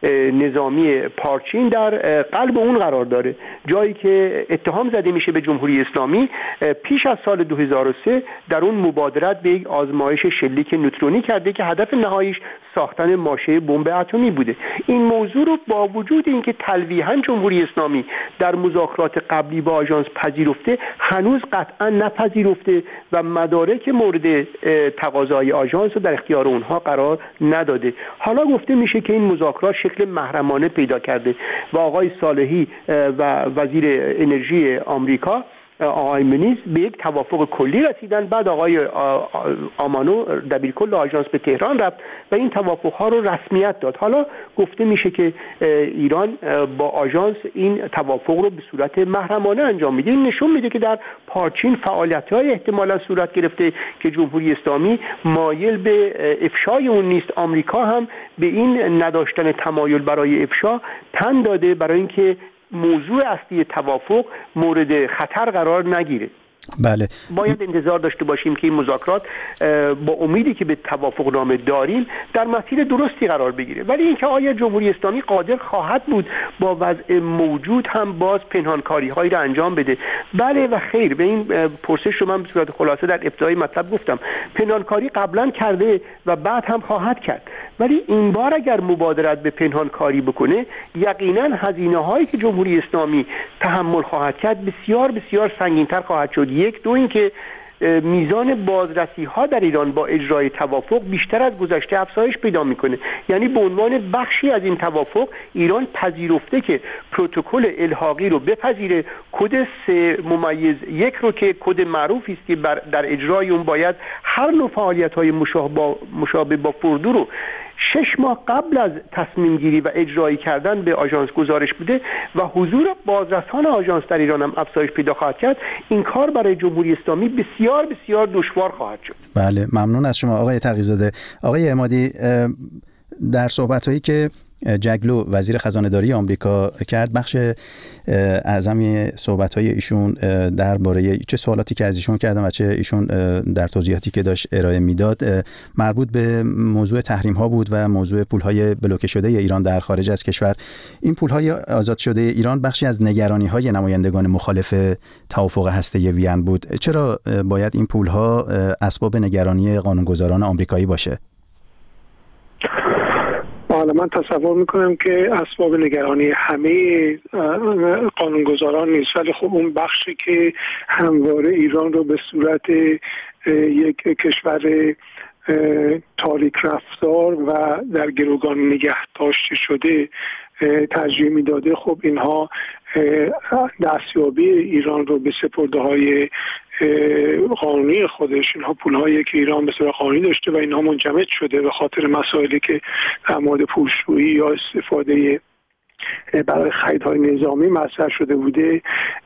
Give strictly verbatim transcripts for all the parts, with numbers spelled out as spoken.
نظامی پارچین در قلب اون قرار داره، جایی که اتهام زده میشه به جمهوری اسلامی پیش از سال دو هزار و سه در اون مبادرت به یک آزمایش شلیک نوترونی کرده که هدف نهاییش ساختن ماشه بمب اتمی بوده. این موضوع رو با وجود اینکه تلویحاً جمهوری اسلامی در مذاکرات قبلی با آژانس پذیرفته، هنوز قطعا نپذیرفته و مدارک مورد تقاضای آژانس رو در اختیار اونها قرار نداده. حالا گفته میشه که این مذاکرات شکل محرمانه پیدا کرده و آقای صالحی و وزیر انرژی آمریکا آقای منیز به یک توافق کلی رسیدن. بعد آقای آمانو دبیرکل آژانس به تهران رفت و این توافق‌ها رو رسمیت داد. حالا گفته میشه که ایران با آژانس این توافق رو به صورت محرمانه انجام میده. این نشون میده که در پارچین فعالیت‌های احتمالاً صورت گرفته که جمهوری اسلامی مایل به افشای اون نیست. آمریکا هم به این نداشتن تمایل برای افشا تن داده برای اینکه موضوع اصلی توافق مورد خطر قرار نگیره. بله، باید انتظار داشته باشیم که این مذاکرات با امیدی که به توافق نامه داریم در مسیر درستی قرار بگیره. ولی اینکه آیا جمهوری اسلامی قادر خواهد بود با وضع موجود هم باز پنهانکاری هایی را انجام بده؟ بله و خیر. به این پرسش رو من به صورت خلاصه در ابتدای مطلب گفتم. پنهانکاری قبلا کرده و بعد هم خواهد کرد، ولی این بار اگر مبادرت به پنهانکاری بکنه، یقینا هزینه هایی که جمهوری اسلامی تحمل خواهد کرد بسیار بسیار سنگین‌تر خواهد شد. یک دو اینکه میزان بازرسی ها در ایران با اجرای توافق بیشتر از گذشته افزایش پیدا میکنه. یعنی به عنوان بخشی از این توافق ایران پذیرفته که پروتکل الحاقی رو بپذیره، کد سه ممیز یک رو که کد معروفی است که در اجرای اون باید هر نوع فعالیت های مشابه با فردو رو شش ماه قبل از تصمیم گیری و اجرایی کردن به آژانس گزارش بده و حضور بازرسان آژانس در ایران هم افزایش پیدا خواهد کرد. این کار برای جمهوری اسلامی بسیار بسیار دشوار خواهد شد. بله، ممنون از شما آقای تقی‌زاده. آقای عمادی، در صحبت‌هایی که جگلو وزیر خزانه‌داری آمریکا کرد، بخش اعظمی صحبت‌های ایشون درباره چه سوالاتی که از ایشون کردم و چه ایشون در توضیحاتی که داشت ارائه میداد مربوط به موضوع تحریم‌ها بود و موضوع پول‌های بلوکه شده ایران در خارج از کشور. این پول‌های آزاد شده ایران بخشی از نگرانی‌های نمایندگان مخالف توافق هسته‌ای وین بود. چرا باید این پول‌ها اسباب نگرانی قانونگذاران آمریکایی باشه؟ حالا من تصور میکنم که اسباب نگرانی همه قانونگذاران نیست، ولی خب اون بخشی که همواره ایران رو به صورت یک کشور تاریک رفتار و در گروگان نگه داشته شده ترجیح میداده، خب اینها دستیابی ایران رو به سپرده‌های قانونی خودش، اینها پولهایی که ایران به صورت قانونی داشته و اینها منجمد شده به خاطر مسائلی که در مورد پولشویی یا استفاده برای خریدهای نظامی مطرح شده بوده،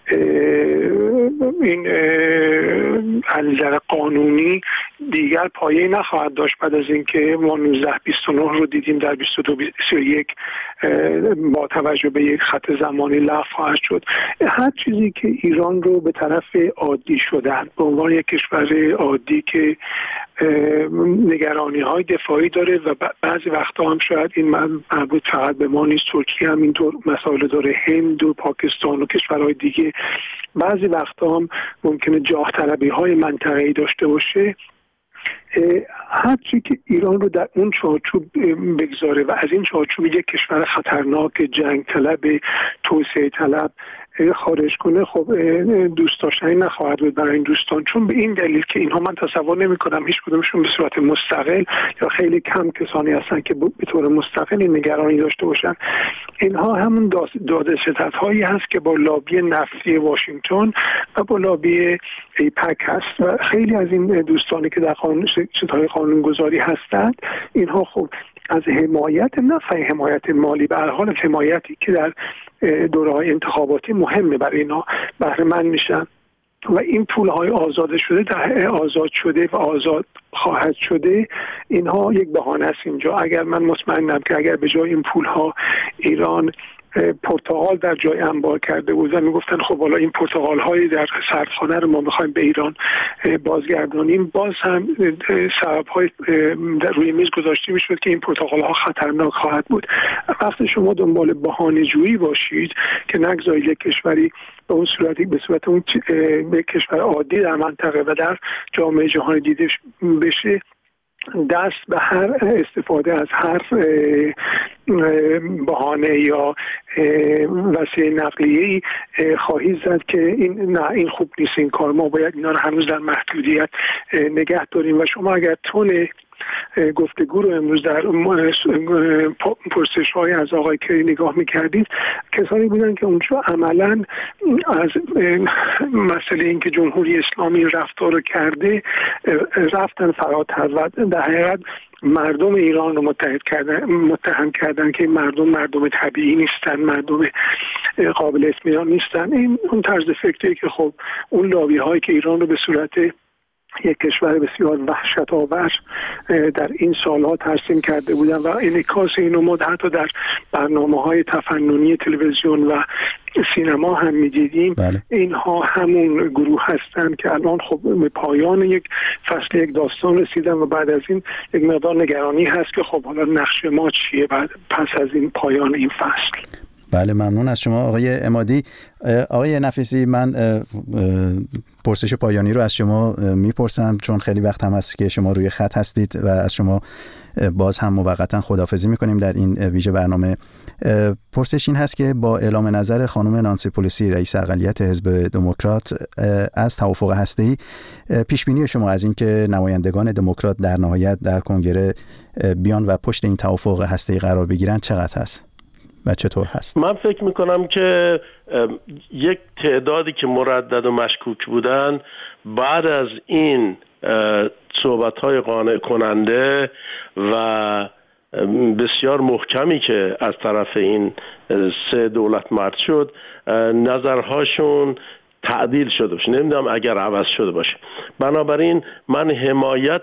این علل قانونی دیگر پایه نخواهد داشت بعد از اینکه ما نوزده بیست و نه رو دیدیم در بیست و دو بیست و یک با توجه به یک خط زمانی لغو خواهد شد. هر چیزی که ایران رو به طرف عادی شدن به عنوان یک کشور عادی که نگرانی های دفاعی داره و بعضی وقتا هم شاید این مربوط فقط به ما نیست، ترکیه هم اینطور مسائل داره، هند و پاکستان و کشورهای دیگه بعضی وقتا هم ممکنه جاه طلبی های منطقه‌ای داشته باشه. هرچی که ایران رو در اون چارچوب بگذاره و از این چارچوب یک کشور خطرناک، جنگ طلب، توسعه طلب خارج کنه، خب دوست داشتنی نخواهد بود برای این دوستان، چون به این دلیل که اینها من تصور نمی کنم هیچ کدومشون به صورت مستقل یا خیلی کم کسانی هستن که به طور مستقل این نگرانی داشته باشن. اینها همون داده ستد هایی هست که با لابی نفتی واشنگتن و با لابی ایپک هست و خیلی از این دوستانی که در قانون ستای قانونگذاری هستند، اینها خب از حمایت، نه فقط حمایت مالی، به هر حال حمایتی که در دوره‌های انتخاباتی مهمه برای اینا بهره مند میشن و این پول‌های آزاد شده در آزاد شده و آزاد خواهد شده، اینها یک بهانه است اینجا. اگر من مطمئنم که اگر به جای این پول‌ها ایران پرتقال در جای انبار کرده بود و میگفتن خب حالا این پرتقال هایی در سردخانه رو ما میخوایم به ایران بازگردانیم، باز هم سبب های در روی میز گذاشته میشد که این پرتقال ها خطرناک خواهد بود. وقتی شما دنبال بهانه جویی باشید که نگذارید یک کشوری به اون صورتی به صورت اون به کشور عادی در منطقه و در جامعه جهانی دیده بشه، دست به هر استفاده از هر بهانه یا وسیله نقلیه‌ای خواهید زد که این نه این خوب نیست، این کار ما باید اینا رو هنوز در محدودیت نگه داریم. و شما اگر تون گفتگو رو امروز در پرسش های از آقای کری نگاه میکردید، کسانی بودن که اونجا عملا از مسئله این که جمهوری اسلامی رفتار رو کرده رفتن فراتر و در حقیقت مردم ایران رو متحد کردن متهم کردن که مردم مردم طبیعی نیستن، مردم قابل اطمینان نیستن. این اون طرز فکری که خب اون لابی هایی که ایران رو به صورت یک کشور بسیار وحشت آور در این سالها ترسیم کرده بودن و انعکاس اینو ما حتی در برنامه‌های تفننی تلویزیون و سینما هم می‌دیدیم. بله. اینها همون گروه هستند که الان خب به پایان یک فصل یک داستان رسیدن و بعد از این یک مقدار نگرانی هست که خب حالا نقش ما چیه بعد پس از این پایان این فصل. بله، ممنون از شما آقای عمادی. آقای نفیسی، من پرسش پایانی رو از شما میپرسم چون خیلی وقت هم هست که شما روی خط هستید و از شما باز هم موقتا خداحافظی میکنیم در این ویژه برنامه. پرسش این هست که با اعلام نظر خانم نانسی پلوسی رئیس اقلیت حزب دموکرات از توافق هسته‌ای، پیش بینی شما از این که نمایندگان دموکرات در نهایت در کنگره بیان و پشت این توافق هسته‌ای قرار بگیرن چقدر هست و چطور هست؟ من فکر میکنم که یک تعدادی که مردد و مشکوک بودن بعد از این صحبت‌های قانع کننده و بسیار محکمی که از طرف این سه دولت مرد شد، نظرهاشون تعدیل شده باشه، نمیدونم اگر عوض شده باشه. بنابراین من حمایت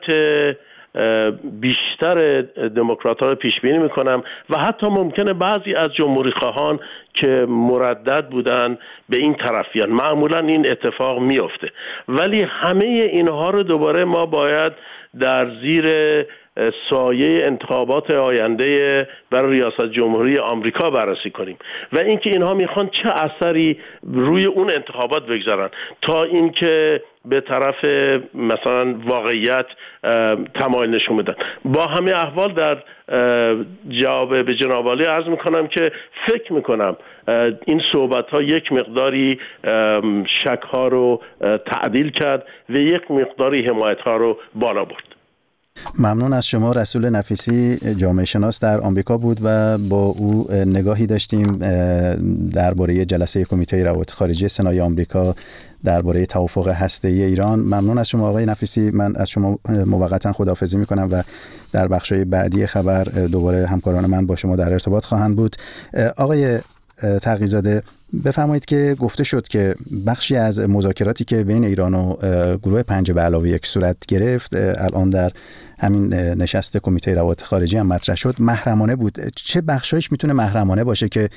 بیشتر دموکرات‌ها رو پیش بینی میکنم و حتی ممکنه بعضی از جمهوری خواهان که مردد بودن به این طرف بیان. معمولا این اتفاق میفته، ولی همه اینها رو دوباره ما باید در زیر سایه انتخابات آینده برای ریاست جمهوری آمریکا بررسی کنیم و اینکه اینها میخوان چه اثری روی اون انتخابات بگذارن تا اینکه به طرف مثلا واقعیت تمایل نشون بدن. با همه احوال در جواب به جناب عالی عرض میکنم که فکر میکنم این صحبت ها یک مقداری شک ها رو تعدیل کرد و یک مقداری حمایت ها رو بالا برد. ممنون از شما. رسول نفیسی جامعه شناس در آمریکا بود و با او نگاهی داشتیم درباره جلسه کمیته روابط خارجه سنای آمریکا درباره توافق هسته‌ای ایران. ممنون از شما آقای نفیسی. من از شما موقتا خداحافظی میکنم و در بخش‌های بعدی خبر دوباره همکاران من با شما در ارتباط خواهند بود. آقای تقی‌زاده، بفرمایید که گفته شد که بخشی از مذاکراتی که بین ایران و گروه پنج به علاوه یک صورت گرفت الان در همین نشست کمیته روابط خارجه هم مطرح شد محرمانه بود. چه بخشایش میتونه محرمانه باشه که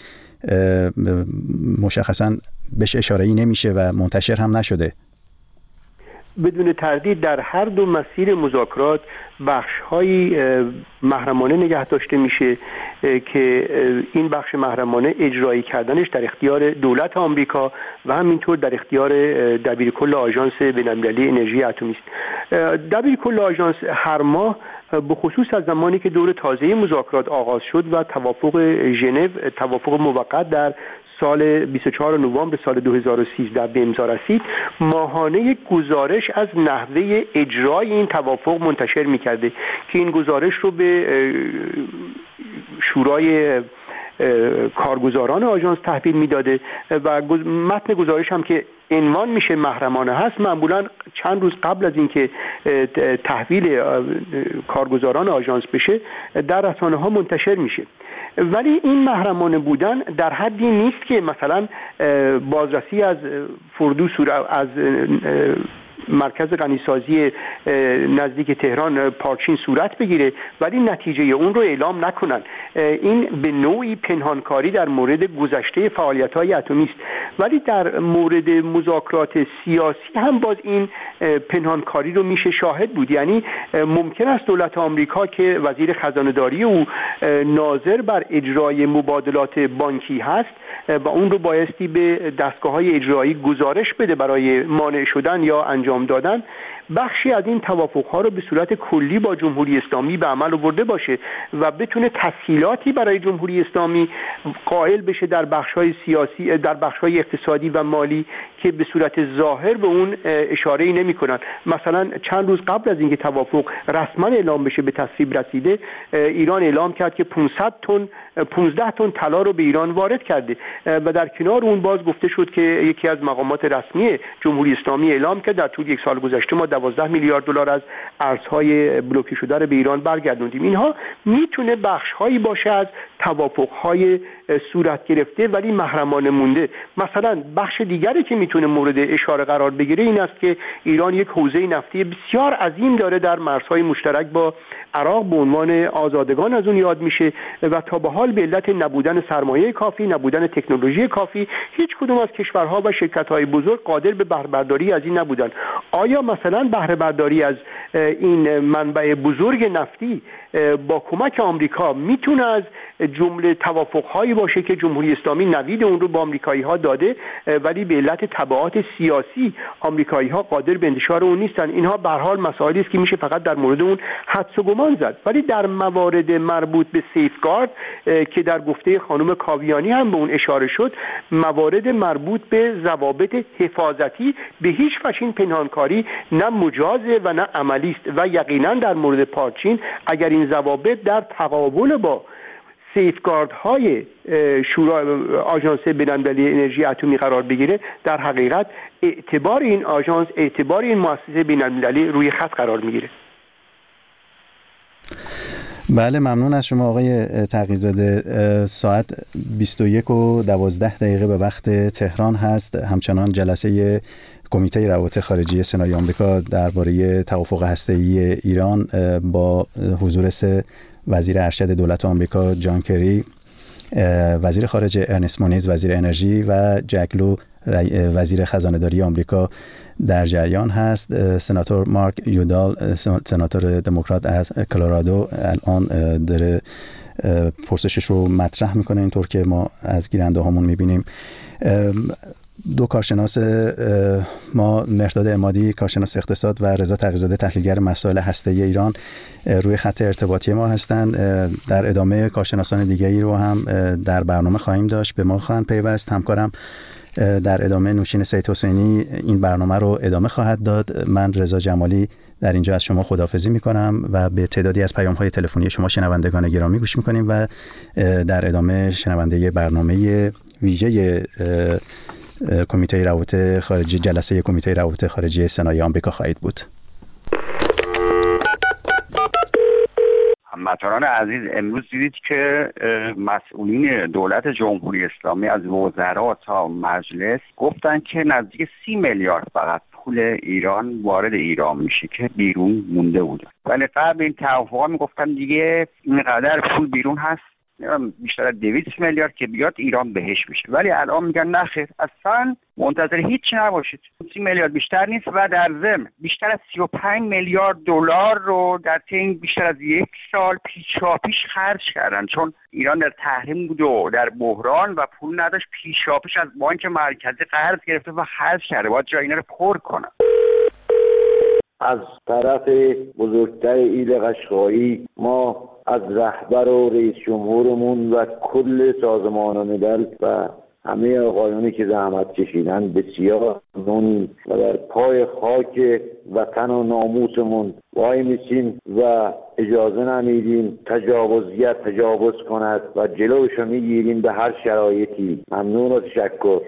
مشخصاً بهش اشاره‌ای نمیشه و منتشر هم نشده؟ بدون تردید در هر دو مسیر مذاکرات بخش‌های محرمانه نگه داشته میشه که این بخش محرمانه اجرایی کردنش در اختیار دولت آمریکا و همینطور در اختیار دبیرکل آژانس بین‌المللی انرژی اتمی است. دبیرکل آژانس هر ماه به خصوص از زمانی که دور تازه مذاکرات آغاز شد و توافق ژنو، توافق موقت در سال بیست و چهارم نوامبر سال دو هزار و سیزده به امضا رسید، ماهانه یک گزارش از نحوه اجرای این توافق منتشر می‌کرده که این گزارش رو به شورای کارگزاران آژانس تحویل میداده و متن گزارش هم که عنوان میشه محرمانه هست معمولا چند روز قبل از اینکه تحویل کارگزاران آژانس بشه در رسانه‌ها منتشر میشه. ولی این محرمانه بودن در حدی نیست که مثلا بازرسی از فردو از مرکز غنیسازی نزدیک تهران پارچین صورت بگیره ولی نتیجه اون رو اعلام نکنن. این به نوعی پنهانکاری در مورد گذشته فعالیت‌های اتمی است. ولی در مورد مذاکرات سیاسی هم باز این پنهانکاری رو میشه شاهد بود. یعنی ممکن است دولت آمریکا که وزیر خزانه‌داری او ناظر بر اجرای مبادلات بانکی هست و اون رو بایستی به دستگاه‌های اجرایی گزارش بده برای مانع شدن یا انجام دادن، بخشی از این توافق‌ها رو به صورت کلی با جمهوری اسلامی به عمل آورده باشه و بتونه تسهیلاتی برای جمهوری اسلامی قائل بشه در بخش‌های سیاسی، در بخش‌های اقتصادی و مالی که به صورت ظاهر به اون اشاره‌ای نمی‌کنن. مثلا چند روز قبل از اینکه توافق رسما اعلام بشه به تصویب رسیده، ایران اعلام کرد که پانصد تن پانزده تن طلا رو به ایران وارد کرده و در کنار اون باز گفته شد که یکی از مقامات رسمی جمهوری اسلامی اعلام کرد در طول یک سال گذشته ما دوازده میلیارد دلار از ارزهای بلوکه شده رو به ایران برگردوندیم. اینها میتونه بخش‌هایی باشه از توافق‌های صورت گرفته ولی محرمانه مونده. مثلا بخش دیگری که میتونه مورد اشاره قرار بگیره این است که ایران یک حوزه نفتی بسیار عظیم داره در مرزهای مشترک با عراق، به عنوان آزادگان از اون یاد میشه و تا به حال به علت نبودن سرمایه کافی، نبودن تکنولوژی کافی، هیچ کدوم از کشورها و شرکت‌های بزرگ قادر به بهره برداری از این نبودن. آیا مثلا بهره برداری از این منبع بزرگ نفتی با کمک آمریکا میتونه از جمله توافق‌هایی باشه که جمهوری اسلامی نوید اون رو با آمریکایی‌ها داده ولی به علت تبعات سیاسی آمریکایی‌ها قادر به انتشار اون نیستن؟ اینها به هر حال مسائلی است که میشه فقط در مورد اون حدس و گمان زد. ولی در موارد مربوط به سیفگارد که در گفته خانم کاویانی هم به اون اشاره شد، موارد مربوط به ضوابط حفاظتی به هیچ وجه این پنهانکاری نه مجازه و نه عملی است و یقینا در مورد پارچین اگر این ضوابط در تقابل با سیفگاردهای شورای آژانس بین‌المللی انرژی اتمی قرار بگیره، در حقیقت اعتبار این آژانس، اعتبار این مؤسسه بین‌المللی روی خط قرار میگیره. بله، ممنون از شما آقای تقی‌زاده. ساعت بیست و یک و دوازده دقیقه به وقت تهران هست. همچنان جلسه کمیته روابط خارجی سنای آمریکا درباره توافق هسته‌ای ایران با حضور سه وزیر ارشد دولت آمریکا، جان کری، وزیر خارجه ارنست مونیز وزیر انرژی و جک لو وزیر خزانه‌داری آمریکا در جریان هست. سناتور مارک یودال، سناتور دموکرات از کلرادو، الان داره پرسشش رو مطرح میکنه، اینطور که ما از گیرنده هامون میبینیم. دو کارشناس ما، مهرداد عمادی کارشناس اقتصاد و رضا تقی‌زاده تحلیلگر مسائل هسته‌ای ایران، روی خط ارتباطی ما هستند. در ادامه کارشناسان دیگری رو هم در برنامه خواهیم داشت، به ما خواهند پیوست. همکارم در ادامه نوشین سید حسینی این برنامه رو ادامه خواهد داد. من رضا جمالی در اینجا از شما خداحافظی میکنم و به تعدادی از پیام‌های تلفنی شما شنوندگان گرامی گوش میکنیم و در ادامه شنونده برنامه ویژه کمیته روابط خارجی، جلسه کمیته روابط خارجی سنای آمریکا خواهید بود. هموطنان عزیز، امروز دیدید که مسئولین دولت جمهوری اسلامی از وزرا تا مجلس گفتن که نزدیک سی میلیارد فقط پول ایران وارد ایران میشه که بیرون مونده بوده. ولی قبل این توافقا میگفتن دیگه اینقدر پول بیرون هست، بیشتر از دویست میلیارد که بیاد ایران بهش میشه. ولی الان میگن نخیر، اصلا منتظر هیچ نباشید، سی میلیارد بیشتر نیست و در ضمن بیشتر از سی و پنج میلیارد دلار رو در طی بیشتر از یک سال پیشاپیش خرج کردن، چون ایران در تحریم بود و در بحران و پول نداشت، پیشاپیش از بانک مرکزی قرض گرفته و خرج کرده. باید جای اینا رو پر کنن. از طرف بزرگتر ایل قشقایی ما از رهبر و رئیس جمهورمون و کل سازمان ملل و همه آقایانی که زحمت کشیدن بسیار ممنونیم و در پای خاک وطن و ناموسمون وای میسیم و اجازه نمیدیم تجاوزگر تجاوز کند و جلوشو میگیریم به هر شرایطی. ممنون و تشکر.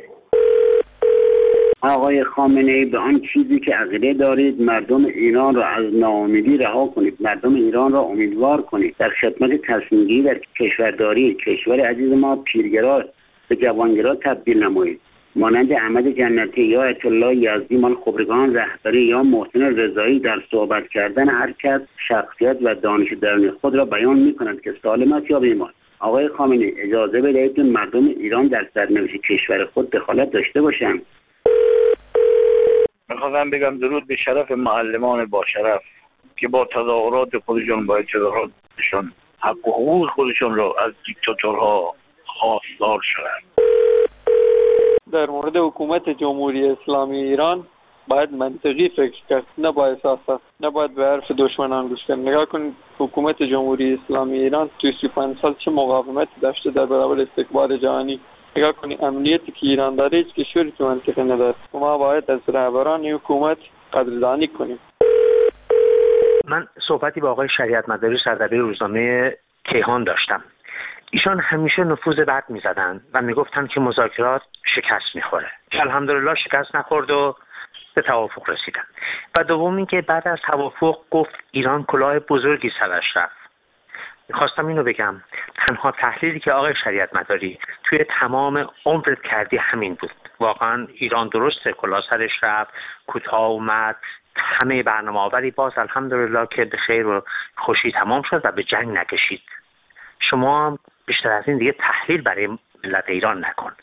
آقای خامنه‌ای، به آن چیزی که عقیده دارید مردم ایران را از ناامیدی رها کنید، مردم ایران را امیدوار کنید، در خدمت تصمیم‌گیری در کشورداری کشور عزیز ما پیرگرا به جوانگرا تبدیل نمایید. مانند احمد جنتی یا آیت الله یزدی مال خبرگان رهبری یا محسن رضایی در صحبت کردن هر کس شخصیت و دانش درونی خود را بیان می‌کنند که سالم است یا بیمار. آقای خامنه‌ای اجازه بدهید که مردم ایران در سرنوشت کشور خود دخالت داشته باشند. میخواستم بگم درود به شرف معلمان با شرف که با تظاهرات خودشون باید تظاهراتشون حق و حقوق خودشون رو از دیکتاتورها خواستار شدن. در مورد حکومت جمهوری اسلامی ایران باید منطقی فکر کرد، نه با احساسات، نه باید به حرف دشمنان گوش کرد. نگاه کن حکومت جمهوری اسلامی ایران توی سی و پنج سال چه مقاومتی داشته در برابر استکبار جهانی. نگاه کنی امنیتی که ایران داره هیچ کشوری تو منطقه نداره. ما باید از رهبران حکومت قدردانی کنیم. من صحبتی با آقای شریعت مداری سردبیر روزنامه کیهان داشتم. ایشان همیشه نفوذ بد می‌زدن و میگفتن که مذاکرات شکست می‌خوره. که الحمدلله شکست نخورد و به توافق رسیدن. و دوم اینکه بعد از توافق گفت ایران کلاه بزرگی سرش رفت. میخواستم اینو بگم، تنها تحلیلی که آقای شریعت مداری توی تمام عمرت کردی همین بود. واقعا ایران درسته کلاه سرش رفت، کوتاه اومد، همه برنامه ولی باز الحمدلله که به خیر و خوشی تمام شد و به جنگ نکشید. شما هم بیشتر از این دیگه تحلیل برای ملت ایران نکن.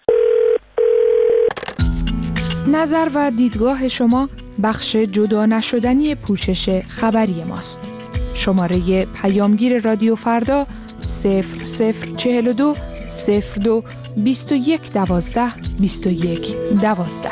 نظر و دیدگاه شما بخش جدا نشدنی پوشش خبری ماست. شماره پیامگیر رادیو فردا صفر صفر چهل و دو صفر دو بیست و یک دوازده بیست و یک دوازده.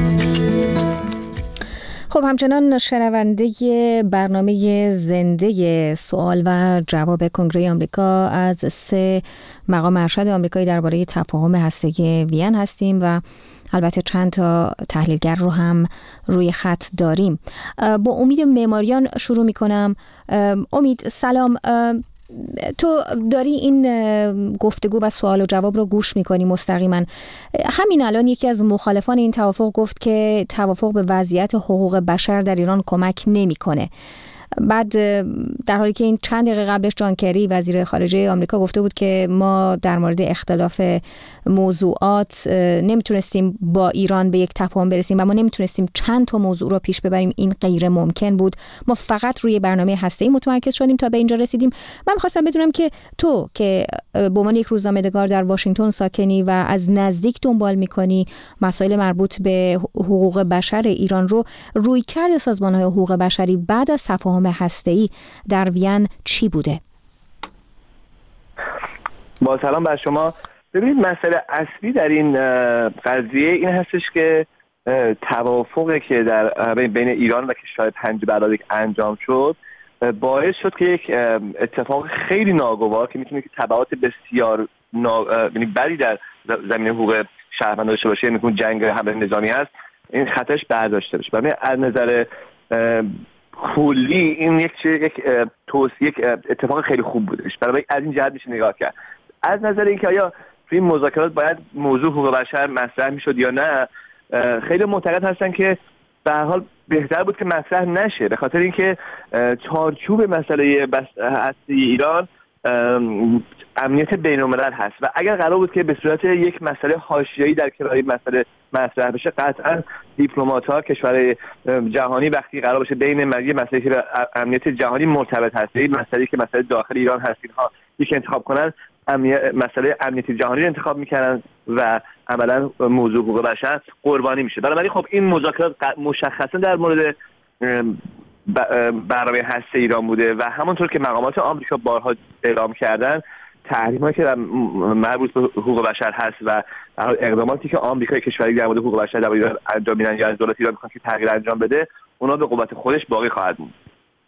خب همچنان شنونده برنامه زنده سوال و جواب کنگره آمریکا از سه مقام ارشد آمریکایی درباره تفاهم هسته‌ای وین هستیم و البته چند تا تحلیلگر رو هم روی خط داریم. با امید معماریان شروع میکنم. امید سلام، تو داری این گفتگو و سوال و جواب رو گوش میکنی مستقیما. همین الان یکی از مخالفان این توافق گفت که توافق به وضعیت حقوق بشر در ایران کمک نمیکنه. بعد در حالی که این چند دقیقه قبلش جان کری وزیر خارجه آمریکا گفته بود که ما در مورد اختلاف موضوعات نمیتونستیم با ایران به یک تفاهم برسیم و ما نمیتونستیم چند تا موضوع رو پیش ببریم، این غیر ممکن بود، ما فقط روی برنامه هسته‌ای متمرکز شدیم تا به اینجا رسیدیم. من می‌خواستم بدونم که تو که به عنوان یک روزنامه‌نگار در واشنگتن ساکنی و از نزدیک دنبال می‌کنی مسائل مربوط به حقوق بشر ایران رو، رویکرد سازمان‌های حقوق بشری بعد از تفاهم هسته‌ای در وین چی بوده؟ با سلام بر شما. ببینید مسئله اصلی در این قضیه این هستش که توافقی که در بین ایران و کشور پنج برادر انجام شد باعث شد که یک اتفاق خیلی ناگوار که میتونه که تبعات بسیار نا... یعنی بدی در زمینه حقوق شهروندان داشته باشه، یعنی اون جنگ حمله نظامی هست، این خطرش برداشته بشه. برای از نظر کلی این یک یک توصیه یک اتفاق خیلی خوب بودش. برای از این جهت میشه نگاه کرد. از نظر اینکه آیا توی مذاکرات باید موضوع حقوق بشر مطرح میشد یا نه، خیلی معتقد هستن که به هر حال بهتر بود که مطرح نشه، به خاطر اینکه چارچوب مسئله هستی ایران امنیت بین‌الملل هست و اگر قرار بود که به صورت یک مسئله حاشیه‌ای در کنار مسئله مطرح بشه، قطعا دیپلمات‌ها کشورهای جهانی وقتی قرار باشه بین ملی مسئله که به امنیت جهانی مرتبط هست، این مسئله که مسئله داخل ایران هست، اینها یک انتخاب کنن، مسئله امنیت جهانی رو انتخاب می‌کردن و عملاً موضوع حقوق بشر قربانی میشه. بنابراین خب این مذاکرات مشخصا در مورد برنامه هسته ایران بوده و همونطور که مقامات آمریکا بارها اعلام کردن، تحریم‌هایی که مربوط به حقوق بشر هست و اقداماتی که آمریکا کشوری در مورد حقوق بشر در ایران انجام میدن یا از دولت ایران میخوان که تغییر انجام بده، اونا به قوت خودش باقی خواهد بود.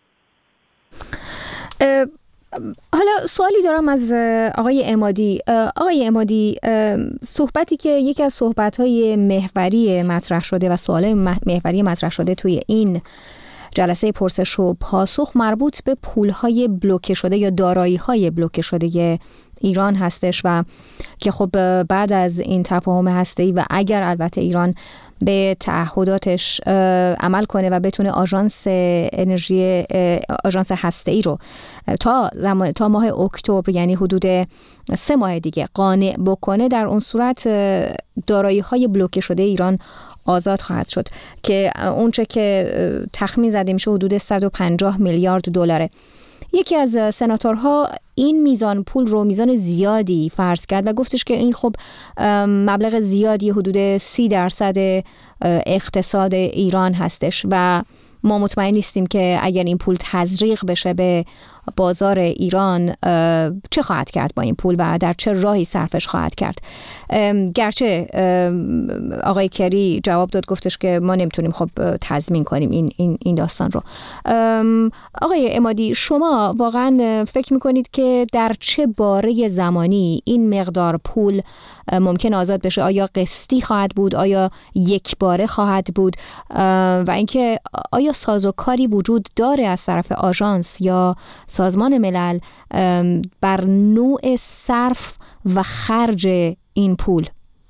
حالا سوالی دارم از آقای عمادی. آقای عمادی، صحبتی که یکی از صحبت‌های محوری مطرح شده و سوالای محوری مطرح شده توی این جلسه پرسش و پاسخ مربوط به پول‌های بلوکه شده یا دارایی‌های بلوکه شده ایران هستش و که خب بعد از این تفاهم هسته‌ای و اگر البته ایران به تعهداتش عمل کنه و بتونه آژانس انرژی آژانس هسته‌ای رو تا تا ماه اکتبر، یعنی حدود سه ماه دیگه، قانع بکنه، در اون صورت دارایی‌های بلوکه شده ایران آزاد خواهد شد که اونچه که تخمین زده میشه حدود صد و پنجاه میلیارد دلاره. یکی از سناتورها این میزان پول رو میزان زیادی فرض کرد و گفتش که این خب مبلغ زیادی، حدود سی درصد اقتصاد ایران هستش و ما مطمئن نیستیم که اگر این پول تزریق بشه به بازار ایران چه خواهد کرد با این پول و در چه راهی صرفش خواهد کرد. گرچه آقای کری جواب داد، گفتش که ما نمیتونیم خب تضمین کنیم این این این داستان رو. آقای عمادی، شما واقعا فکر میکنید که در چه باره زمانی این مقدار پول ممکن آزاد بشه؟ آیا قسطی خواهد بود؟ آیا یک باره خواهد بود؟ و اینکه آیا سازوکاری وجود داره از طرف آژانس یا سازمان ملل بر نوع صرف و خرج این پول؟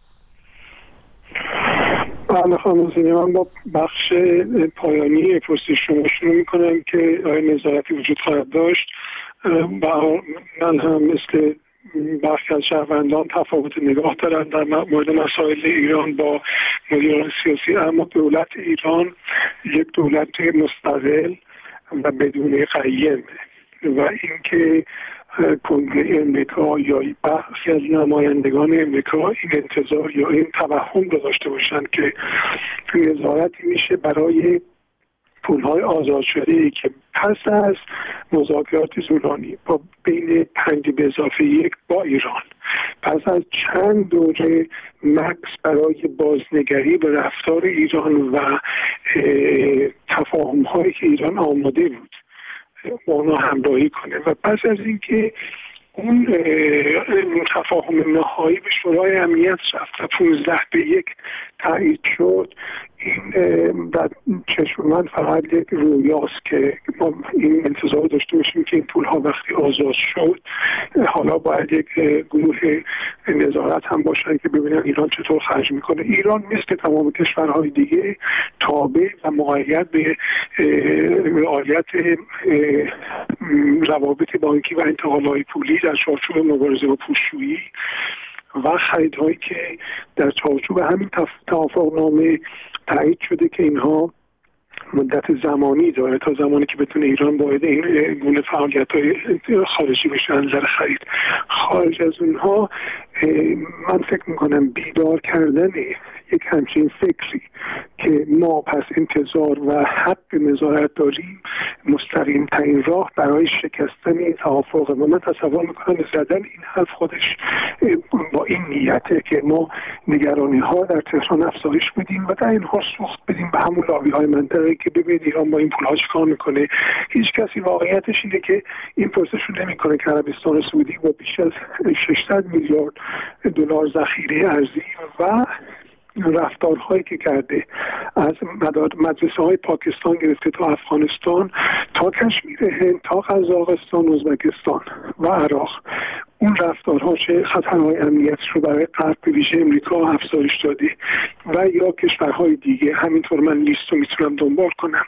بله خانم زینی، من با بخش پایانی پرسش شما شروع میکنم که آیا نظارتی وجود خواهد داشت. من هم مثل برخی از شهروندان تفاوت نگاه دارم در مورد مسائل ایران با مدیران سیاسی، اما دولت ایران یک دولت مستقل و بدون قیم و اینکه کنگره امریکا یا برخی از نمایندگان امریکا این انتظار یا این توهم رو داشته باشن که نظارتی میشه برای پولهای آزاد شده ای که پس از مذاکرات طولانی با بین پنج به اضافه یک با ایران، پس از چند دوره مکس برای بازنگری به رفتار ایران و تفاهم هایی که ایران آماده بود اونا همراهی کنه و پس از اینکه اون تفاهم نهایی به شورای امنیت رفت و پونزده به یک تایید شد، این در چشم من فقط یک رویاست که ما این انتظار داشته باشیم که این پول ها وقتی آزاد شد حالا باید یک گروه نظارت هم باشن که ببینن ایران چطور خرج میکنه. ایران مثل تمام کشورهای دیگه تابع و مقید به رعایت روابط بانکی و انتقال‌های پولی در چارچوب مبارزه با پولشویی و خریدهایی که در چارچوب همین توافقنامه تایید شده که اینها مدت زمانی داره تا زمانی که بتونه ایران باید این گونه فعالیت‌های خارجی بشه از نظر خرید. خارج از اونها من فکر میکنم بیدار کردن یک همچین فکری که ما پس انتظار و حق نظارت داریم مستقیم ترین راه برای شکستن این توافق و من تصور میکنم زدن این حرف خودش با این نیته که ما نگرانی ها در تهران افزایش بدیم و در اینها سوخت بدیم به همون لابی های منطقه که ببینید ایران با این پول ها چیکار میکنه. هیچ کسی واقعیتش اینه که این پرسش رو نمیکنه که عربستان سعودی با بیش از ششصد میلیارد دلار ذخیره ارزی و رفتارهایی که کرده از مدرسه های پاکستان گرفته تا افغانستان تا کشمیر هند تا قزاقستان، ازبکستان و عراق، اون رفتارها چه خطرهای امنیت رو برای غرب به ویژه امریکا افزایش داده و یا کشورهای دیگه. همینطور من لیست رو میتونم دنبال کنم.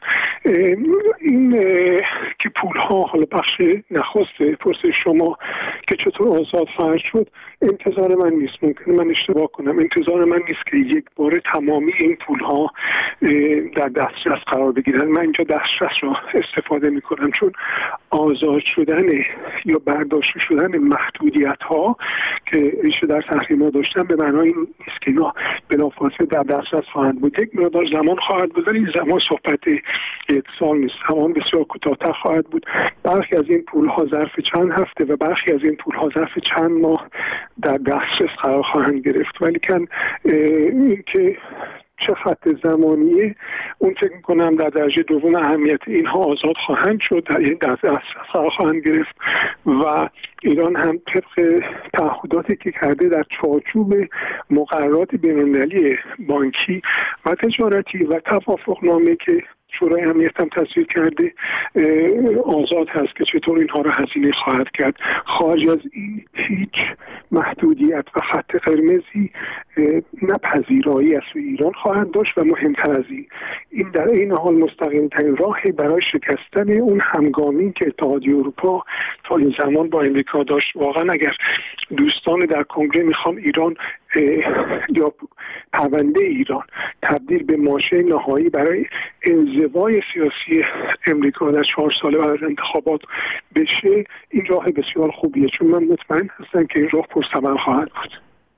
این که پولها، حالا بخش نخست پرسش شما که چطور آزاد خواهد شد، انتظار من نیست، ممکنه من اشتباه کنم، انتظار من نیست که یک بار تمامی این پولها در دسترس قرار بگیرن. من اینجا دسترس رو استفاده میکنم چون آزاد شدن یا برداشت شدن محدودیت ها که ریشه در تحریم‌ها داشتن به معنای این نیست که اینا بلافاصله در دسترس خواهند بود. یک مقدار زمان خواهد بود، این زمان صحبت یک سال نیست، زمان بسیار کوتاه‌تر خواهد بود. برخی از این پول‌ها ظرف چند هفته و برخی از این پول‌ها ظرف چند ماه در دسترس قرار خواهند گرفت. ولی کن این که چه خط زمانیه اون فکر میکنم در درجه دوم اهمیت اینها آزاد خواهند شد، در این دسترس قرار خواهند گرفت و ایران هم طبق تعهداتی که کرده در چارچوب مقررات بین‌المللی بانکی و تجارتی و توافقنامه که شورای امنیت هم تصویب کرده آزاد هست که چطور اینها را هزینه خواهد کرد. خارج از این هیچ محدودیت و خط قرمزی نه پذیرایی از ایران خواهد داشت و مهمتر از این این در این حال مستقیم ترین راهی برای شکستن اون همگامی که اتحادیه اروپا تا این زمان با امریکا داشت. واقعا اگر دوستان در کنگره میخوان ایران یا پرونده ایران تبدیل به ماشه نهایی برای انزوای سیاسی امریکا در چهار ساله بعد از انتخابات بشه، این راه بسیار خوبیه، چون من مطمئن هستم که این راه پرثمر خواهد بود.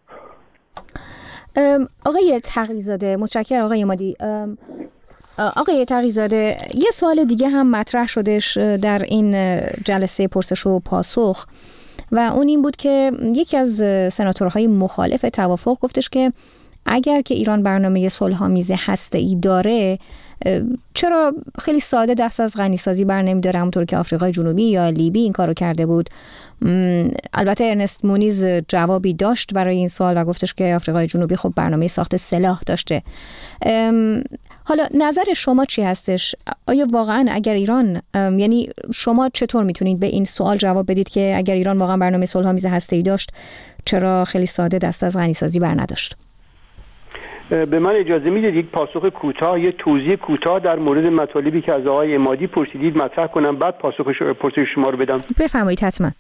آقای تقی‌زاده، متشکرم آقای عمادی. آقای تقی‌زاده، یه سوال دیگه هم مطرح شدش در این جلسه پرسش و پاسخ و اون این بود که یکی از سناتورهای مخالف توافق گفتش که اگر که ایران برنامه صلح‌آمیز هسته‌ای داره، چرا خیلی ساده دست از غنیسازی بر نمی‌داره همونطور که آفریقای جنوبی یا لیبی این کارو کرده بود؟ البته ارنست مونیز جوابی داشت برای این سوال و گفتش که آفریقای جنوبی خب برنامه ساخت سلاح داشته. حالا نظر شما چی هستش؟ آیا واقعا اگر ایران، یعنی شما چطور میتونید به این سوال جواب بدید که اگر ایران واقعا برنامه صلح‌آمیز هسته‌ای داشت، چرا خیلی ساده دست از غنیسازی بر نداشت؟ به من اجازه میدید یک پاسخ کوتاه، یک توضیح کوتاه در مورد مطالبی که از آقای عمادی پرسیدید مطرح کنم، بعد پاسخ پرسش شما رو بدم؟ بفرمایید. حتما.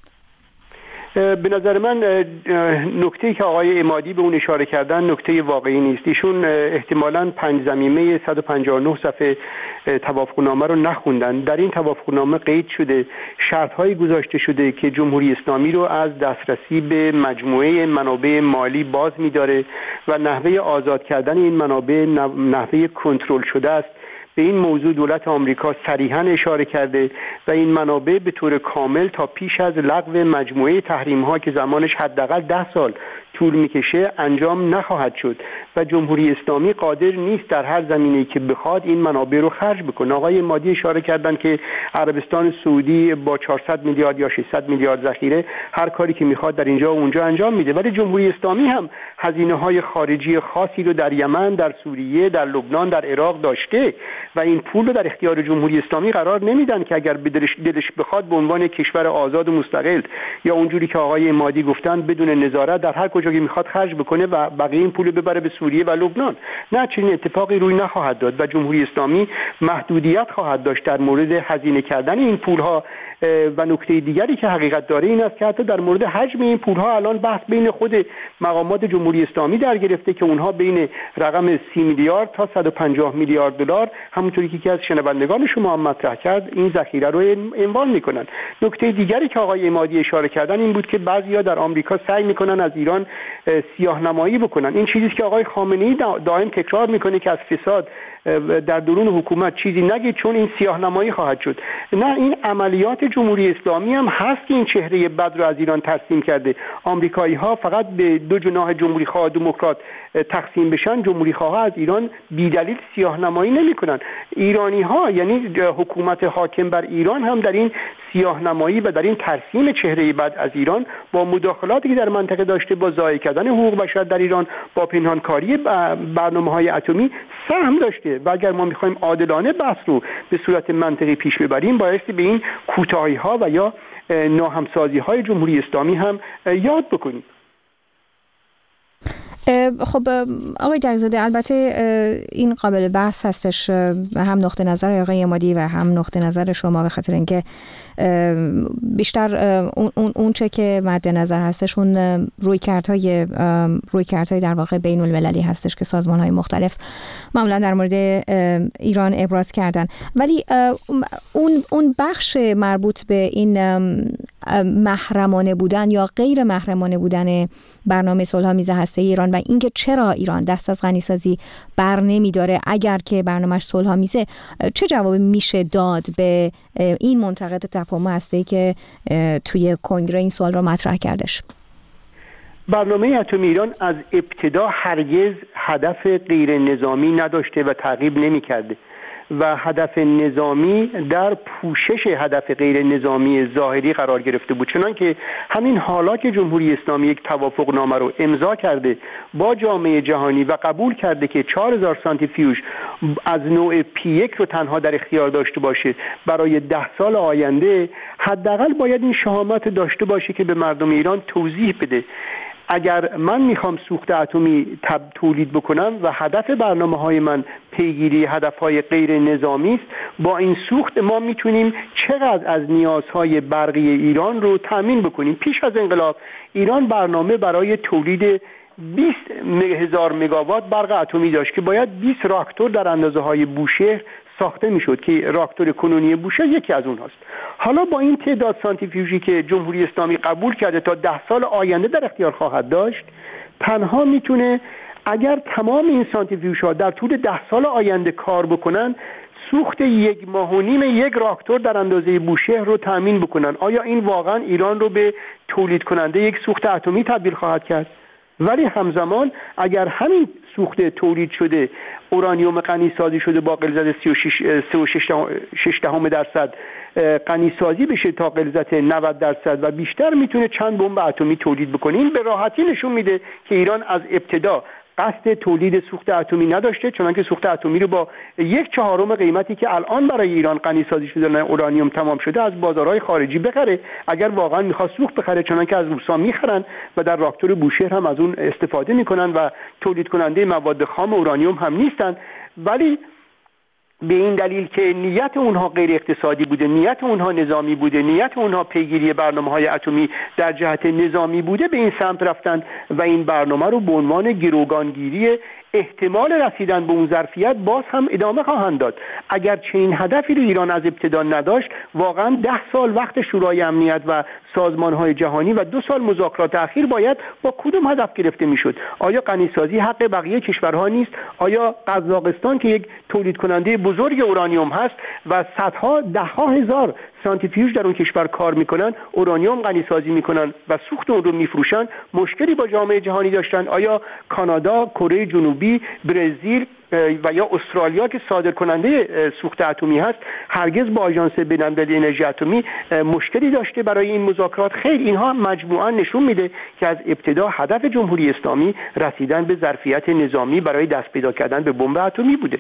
به نظر من نکته‌ای که آقای عمادی به اون اشاره کردن نکته واقعی نیست. ایشون احتمالاً پنج ضمیمه صد و پنجاه و نه صفحه توافقنامه رو نخوندن. در این توافقنامه قید شده، شرط‌هایی گذاشته شده که جمهوری اسلامی رو از دسترسی به مجموعه منابع مالی باز می‌داره و نحوه آزاد کردن این منابع نحوه کنترل شده است. به این موضوع دولت آمریکا صریحاً اشاره کرده و این منابع به طور کامل تا پیش از لغو مجموعه تحریم‌ها که زمانش حداقل ده سال طول میکشه انجام نخواهد شد و جمهوری اسلامی قادر نیست در هر زمینه‌ای که بخواد این منابع رو خرج بکنه. آقای عمادی اشاره کردن که عربستان سعودی با چهارصد میلیارد یا ششصد میلیارد ذخیره هر کاری که میخواد در اینجا و اونجا انجام میده، ولی جمهوری اسلامی هم هزینه‌های خارجی خاصی رو در یمن، در سوریه، در لبنان، در عراق داشته و این پول رو در اختیار جمهوری اسلامی قرار نمیدن که اگر دلش, دلش بخواد به عنوان کشور آزاد و مستقل یا اونجوری که آقای عمادی گفتن بدون نظارت در هر کجا که میخواد خرج بکنه و بقیه این پول ببره به سوریه و لبنان. نه، چنین اتفاقی روی نخواهد داد و جمهوری اسلامی محدودیت خواهد داشت در مورد هزینه کردن این پولها. و نکته دیگری که حقیقت داره این است که حتی در مورد حجم این پولها الان بحث بین خود مقامات جمهوری اسلامی در گرفته که اونها بین رقم سی میلیارد تا صد و پنجاه میلیارد دلار، همونطوری که یکی از شنوندگان شما هم مطرح کرد، این ذخیره رو عنوان میکنن. نکته دیگری که آقای عمادی اشاره کردن این بود که بعضیا در آمریکا سعی میکنن از ایران سیاه‌نمایی بکنن. این چیزی که آقای خامنه‌ای دائم تکرار میکنه که از فساد در درون حکومت چیزی نگید چون این سیاه‌نمایی خواهد شد. نه، این عملیات جمهوری اسلامی هم هست که این چهره بد رو از ایران ترسیم کرده. آمریکایی‌ها فقط به دو جناح جمهوری خواه و دموکرات تقسیم بشن، جمهوری خواه از ایران بی‌دلیل سیاه‌نمایی نمی‌کنن. ایرانی‌ها یعنی حکومت حاکم بر ایران هم در این سیاه‌نمایی و در این ترسیم چهره بد از ایران با مداخلاتی که در منطقه داشته، با ضایع کردن حقوق بشر در ایران، با پنهانکاری برنامه‌های اتمی سهم داشته. و اگر ما می‌خوایم عادلانه بحث رو به صورت منطقی پیش ببریم بایستی به این کوتاهی‌ها و یا ناهمسازی‌های جمهوری اسلامی هم یاد بکنیم. خب آقای تقی‌زاده، البته این قابل بحث هستش، هم نقطه نظر آقای عمادی و هم نقطه نظر شما، به خاطر اینکه بیشتر اون اون اون چه که مد نظر هستش اون رویکردهای رویکردهای در واقع بین المللی هستش که سازمان‌های مختلف معمولا در مورد ایران ابراز کردن، ولی اون اون بخش مربوط به این محرمانه بودن یا غیر محرمانه بودن برنامه صلح‌آمیز هسته‌ای ایران و اینکه چرا ایران دست از غنیسازی بر نمی‌داره اگر که برنامه‌اش صلح‌آمیزه، چه جوابی میشه داد به این منتقد تفاهم هسته‌ای که توی کنگره این سوال رو مطرح کردش؟ برنامه اتمی ایران از ابتدا هرگز هدف غیر نظامی نداشته و تعقیب نمی‌کرده و هدف نظامی در پوشش هدف غیر نظامی ظاهری قرار گرفته بود، چنانکه همین حالا که جمهوری اسلامی یک توافقنامه رو امضا کرده با جامعه جهانی و قبول کرده که چهار هزار سانتریفیوژ از نوع پی یک رو تنها در اختیار داشته باشه برای ده سال آینده، حداقل باید این شهامت داشته باشه که به مردم ایران توضیح بده اگر من میخوام سوخت اتمی تولید بکنم و هدف برنامه‌های من پیگیری هدفهای غیر نظامی است، با این سوخت ما میتونیم چقدر از نیازهای برقی ایران رو تامین بکنیم. پیش از انقلاب ایران برنامه برای تولید بیست هزار مگاوات برق اتمی داشت که باید بیست راکتور در اندازه‌های بوشهر ساخته میشد که راکتور کنونی بوشهر یکی از اونهاست. حالا با این تعداد سانتریفیوژی که جمهوری اسلامی قبول کرده تا ده سال آینده در اختیار خواهد داشت، تنها میتونه اگر تمام این سانتریفیوژها در طول ده سال آینده کار بکنن، سوخت یک ماه و نیم یک راکتور در اندازه بوشهر رو تامین بکنن. آیا این واقعا ایران رو به تولید کننده یک سوخت اتمی تبدیل خواهد کرد؟ ولی همزمان اگر همین سوخت تولید شده اورانیوم غنی سازی شده با غلظت سه و شش دهم درصد غنی سازی بشه تا غلظت نود درصد و بیشتر، میتونه چند بمب اتمی تولید بکنه. این به راحتی نشون میده که ایران از ابتدا قصد تولید سوخت اتمی نداشته، چنانکه سوخت اتمی رو با یک چهارم قیمتی که الان برای ایران غنی سازی شده اورانیوم تمام شده از بازارهای خارجی بخره. اگر واقعا میخواد سوخت بخره، چنانکه از روسا میخرن و در راکتور بوشهر هم از اون استفاده میکنن و تولید کننده مواد خام اورانیوم هم نیستن. ولی به این دلیل که نیت اونها غیر اقتصادی بوده، نیت اونها نظامی بوده، نیت اونها پیگیری برنامه‌های اتمی در جهت نظامی بوده، به این سمت رفتن و این برنامه رو به عنوان گروگانگیری احتمال رسیدن به اون ظرفیت باز هم ادامه خواهند داد. اگر چنین هدفی رو ایران از ابتدا نداشت، واقعا ده سال وقت شورای امنیت و سازمان‌های جهانی و دو سال مذاکرات اخیر باید با کدوم هدف گرفته میشد؟ آیا غنیسازی حق بقیه کشورها نیست؟ آیا قزاقستان که یک تولید کننده بزرگ اورانیوم هست و صدها ده‌ها هزار سانتریفیوژ در اون کشور کار میکنن، اورانیوم غنیسازی میکنن و سوخت اون رو میفروشن، مشکلی با جامعه جهانی داشتن؟ آیا کانادا، کره جنوبی، برزیل و یا استرالیا که صادر کننده سوخت اتمی هست هرگز با آژانس بین‌المللی انرژی اتمی مشکلی داشته برای این مذاکرات؟ خیر، اینها مجموعاً نشون میده که از ابتدا هدف جمهوری اسلامی رسیدن به ظرفیت نظامی برای دست پیدا کردن به بمب اتمی بوده.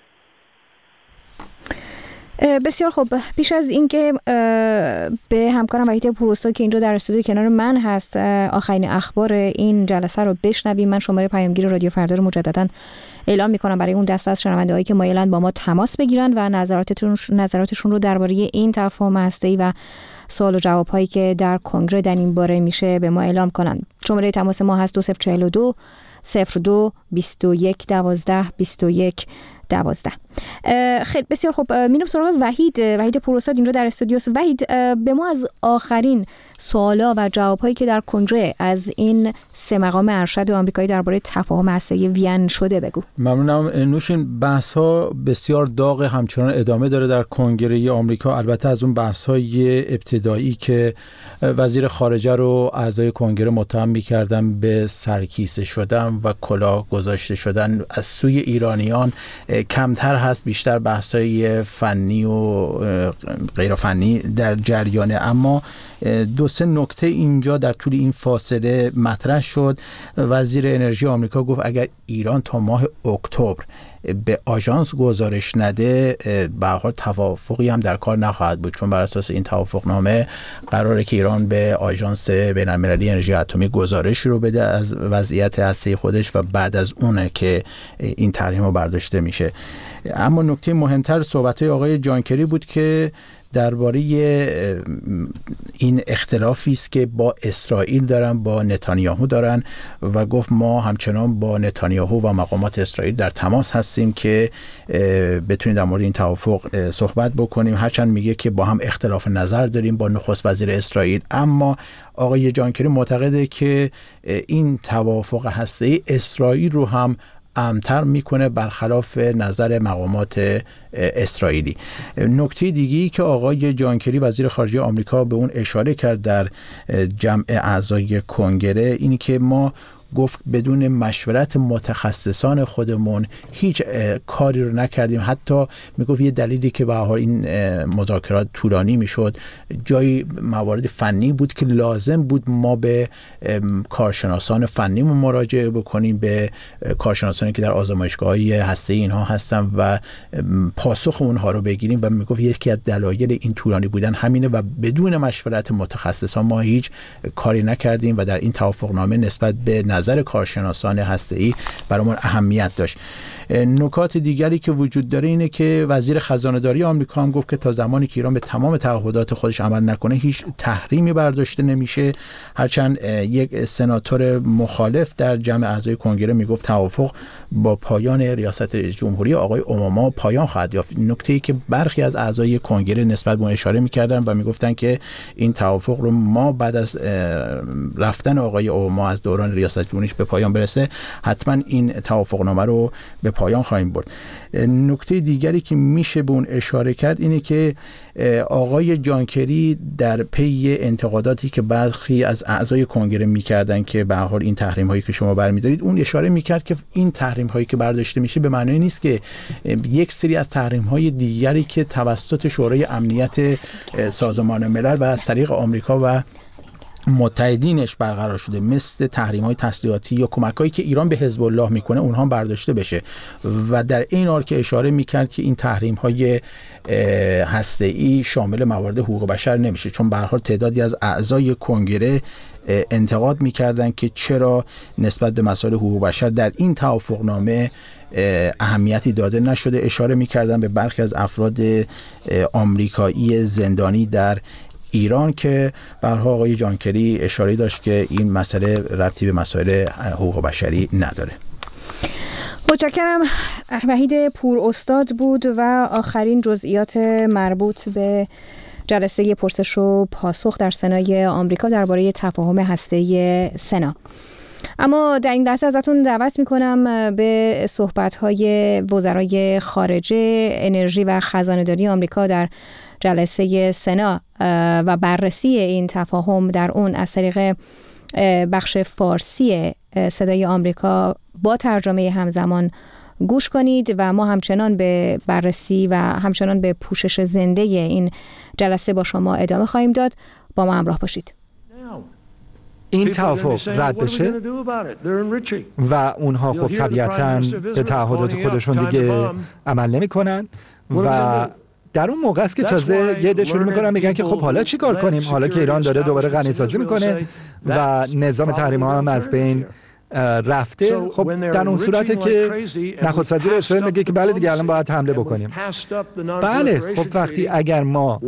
بسیار خوب. پیش از اینکه به همکارم وحید پوروستا که اینجا در استودیو کنار من هست آخرین اخبار این جلسه رو بشنویم، من شماره پیامگیر رادیو فردا رو مجددا اعلام میکنم برای اون دسته از شنونده‌هایی که مایلن با ما تماس بگیرن و نظراتشون نظراتشون رو درباره این تفاهم هسته‌ای و سوال و جواب هایی که در کنگره در این باره میشه به ما اعلام کنن. شماره تماس ما هست دو صفر چهل و دو صفر دو بیست و یک دوازده بیست و یک دوازده. خیلی بسیار خوب، میرم سراغ وحید وحید پوروساد اینجا در استودیو. وحید، به ما از آخرین سوالا و جوابهایی که در کنگره از این سه مقام ارشد آمریکایی درباره تفاهم هسته‌ای وین شده بگو. ممنونم. نوشین، بحث ها بسیار داغ، همچنان ادامه داره در کنگره آمریکا. البته از اون بحث های ابتدایی که وزیر خارجه رو اعضای کنگره متهم می‌کردن به سرکیسه شدن و کلاه گذاشته شدن از سوی ایرانیان کمتر هست، بیشتر بحث‌های فنی و غیر فنی در جریانه. اما دو سه نکته اینجا در طول این فاصله مطرح شد. وزیر انرژی آمریکا گفت اگر ایران تا ماه اکتبر به آژانس گزارش نده، به هر حال توافقی هم در کار نخواهد بود، چون بر اساس این توافقنامه قراره که ایران به آژانس بین‌المللی انرژی اتمی گزارش رو بده از وضعیت هسته خودش و بعد از اونه که این تحریم برداشته میشه. اما نکته مهمتر صحبت‌های آقای جان کری بود که درباره این اختلافی است که با اسرائیل دارن، با نتانیاهو دارن، و گفت ما همچنان با نتانیاهو و مقامات اسرائیل در تماس هستیم که بتونیم در مورد این توافق صحبت بکنیم. هرچند میگه که با هم اختلاف نظر داریم با نخست وزیر اسرائیل، اما آقای جان کری معتقده که این توافق هسته‌ای اسرائیل رو هم امتر میکنه برخلاف نظر مقامات اسرائیلی. نکته دیگی که آقای جان کری وزیر خارجه آمریکا به اون اشاره کرد در جمع اعضای کنگره اینی که ما گفت بدون مشورت متخصصان خودمون هیچ کاری رو نکردیم. حتی میگفت یه دلیلی که به هر حال این مذاکرات طولانی میشد جای موارد فنی بود که لازم بود ما به کارشناسان فنیمون مراجعه بکنیم، به کارشناسانی که در آزمایشگاه‌های هسته‌ای اینها هستن و پاسخ اونها رو بگیریم و میگفت یکی از دلایل این طولانی بودن همینه و بدون مشورت متخصصان ما هیچ کاری نکردیم و در این توافقنامه نسبت به نظر کارشناسان هسته‌ای برامون اهمیت داشت. نکات دیگری که وجود داره اینه که وزیر خزانه‌داری آمریکا هم گفت که تا زمانی که ایران به تمام تعهدات خودش عمل نکنه هیچ تحریمی برداشته نمیشه. هرچند یک سناتور مخالف در جمع اعضای کنگره میگفت توافق با پایان ریاست جمهوری آقای اوباما پایان خواهد یافت. نکته‌ای که برخی از اعضای کنگره نسبت به اون اشاره میکردن و میگفتن که این توافق رو ما بعد از رفتن آقای اوباما از دوران ریاست جمهوریش به پایان برسه حتما این توافقنامه رو به پایان خواهیم برد. نکته دیگری که میشه به اون اشاره کرد اینه که آقای جان کری در پی انتقاداتی که برخی از اعضای کنگره میکردن که به هر حال این تحریم هایی که شما برمی‌دارید، اون اشاره میکرد که این تحریم هایی که برداشته میشه به معنی نیست که یک سری از تحریم های دیگری که توسط شورای امنیت سازمان ملل و از طریق آمریکا و متحدینش برقرار شده مثل تحریم‌های تسلیحاتی یا کمک‌هایی که ایران به حزب الله میکنه اونها برداشته بشه و در این حال که اشاره میکرد که این تحریم‌های هسته‌ای شامل موارد حقوق بشر نمیشه، چون به هر حال تعدادی از اعضای کنگره انتقاد میکردن که چرا نسبت به مسائل حقوق بشر در این توافقنامه اهمیتی داده نشده. اشاره میکردن به برخی از افراد آمریکایی زندانی در ایران که برها آقای جان کری اشاره داشت که این مسئله ربطی به مسائل حقوق بشری نداره. متشکرم. وحید پور استاد بود و آخرین جزئیات مربوط به جلسه پرسش و پاسخ در سنای آمریکا درباره تفاهم هسته‌ای سنا. اما در این لحظه ازتون دعوت میکنم به صحبت‌های وزرای خارجه، انرژی و خزانه‌داری آمریکا در جلسه سنا و بررسی این تفاهم در اون از طریق بخش فارسی صدای آمریکا با ترجمه همزمان گوش کنید و ما همچنان به بررسی و همچنان به پوشش زنده این جلسه با شما ادامه خواهیم داد. با ما همراه باشید. این توافق رد بشه و اونها خب طبیعتاً به تعهدات خودشون دیگه عمل نمی کنن و در اون موقع است که تازه یه عده شروع میکنن میگن که خب حالا چی کار کنیم، حالا که ایران داره دوباره غنیسازی میکنه و نظام تحریم ها هم از بین رفته. خب در اون صورته که نخست وزیر اسرائیل میگه که بله دیگه الان باید حمله بکنیم. بله خب وقتی اگر ما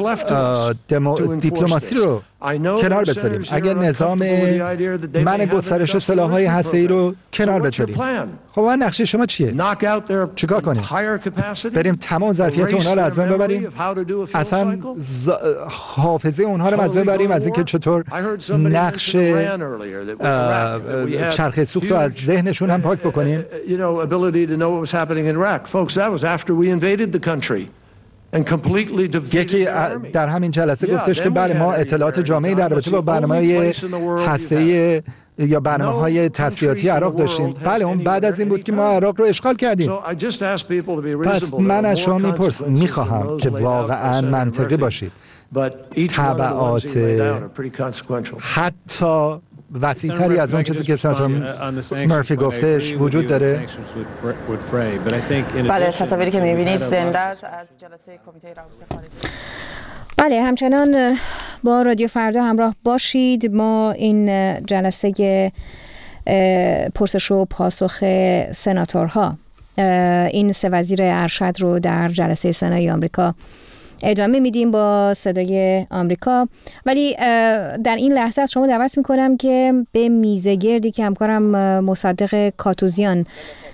دیپلماسی رو کنار بذاریم، اگر نظام من گسترش سلاح‌های هسته‌ای رو کنار بذاریم، خب اون نقشه شما چیه؟ چیکار کنیم؟ بریم تمام ظرفیت اونها رو از بین ببریم؟ اصلا ز... حافظه اونها رو از بین ببریم از اینکه چطور نقش چرخه سوخت رو از ذهنشون هم پاک بکنیم؟ یکی در همین جلسه گفتش که بله ما اطلاعات جامعی در رابطه با برنامه‌های هسته‌ای یا برنامه‌های تسلیحاتی عراق داشتیم. بله اون بعد از این بود که ما عراق رو اشغال کردیم. پس من از شما میپرسم، میخواهم که واقعا منطقی باشید. تبعات حتی وسیع‌تری از اون چیزی که سناتور مرفی گفتش وجود داره. بله تصاویری که می‌بینید زنده است از جلسه کمیته روابط خارجه. بله همچنان با رادیو فردا همراه باشید. ما این جلسه پرسش و پاسخ سناتورها، این سه وزیر ارشد رو در جلسه سنای آمریکا ادامه میدیم با صدای آمریکا. ولی در این لحظه از شما دعوت میکنم که به میزه گردی که همکارم مصدق کاتوزیان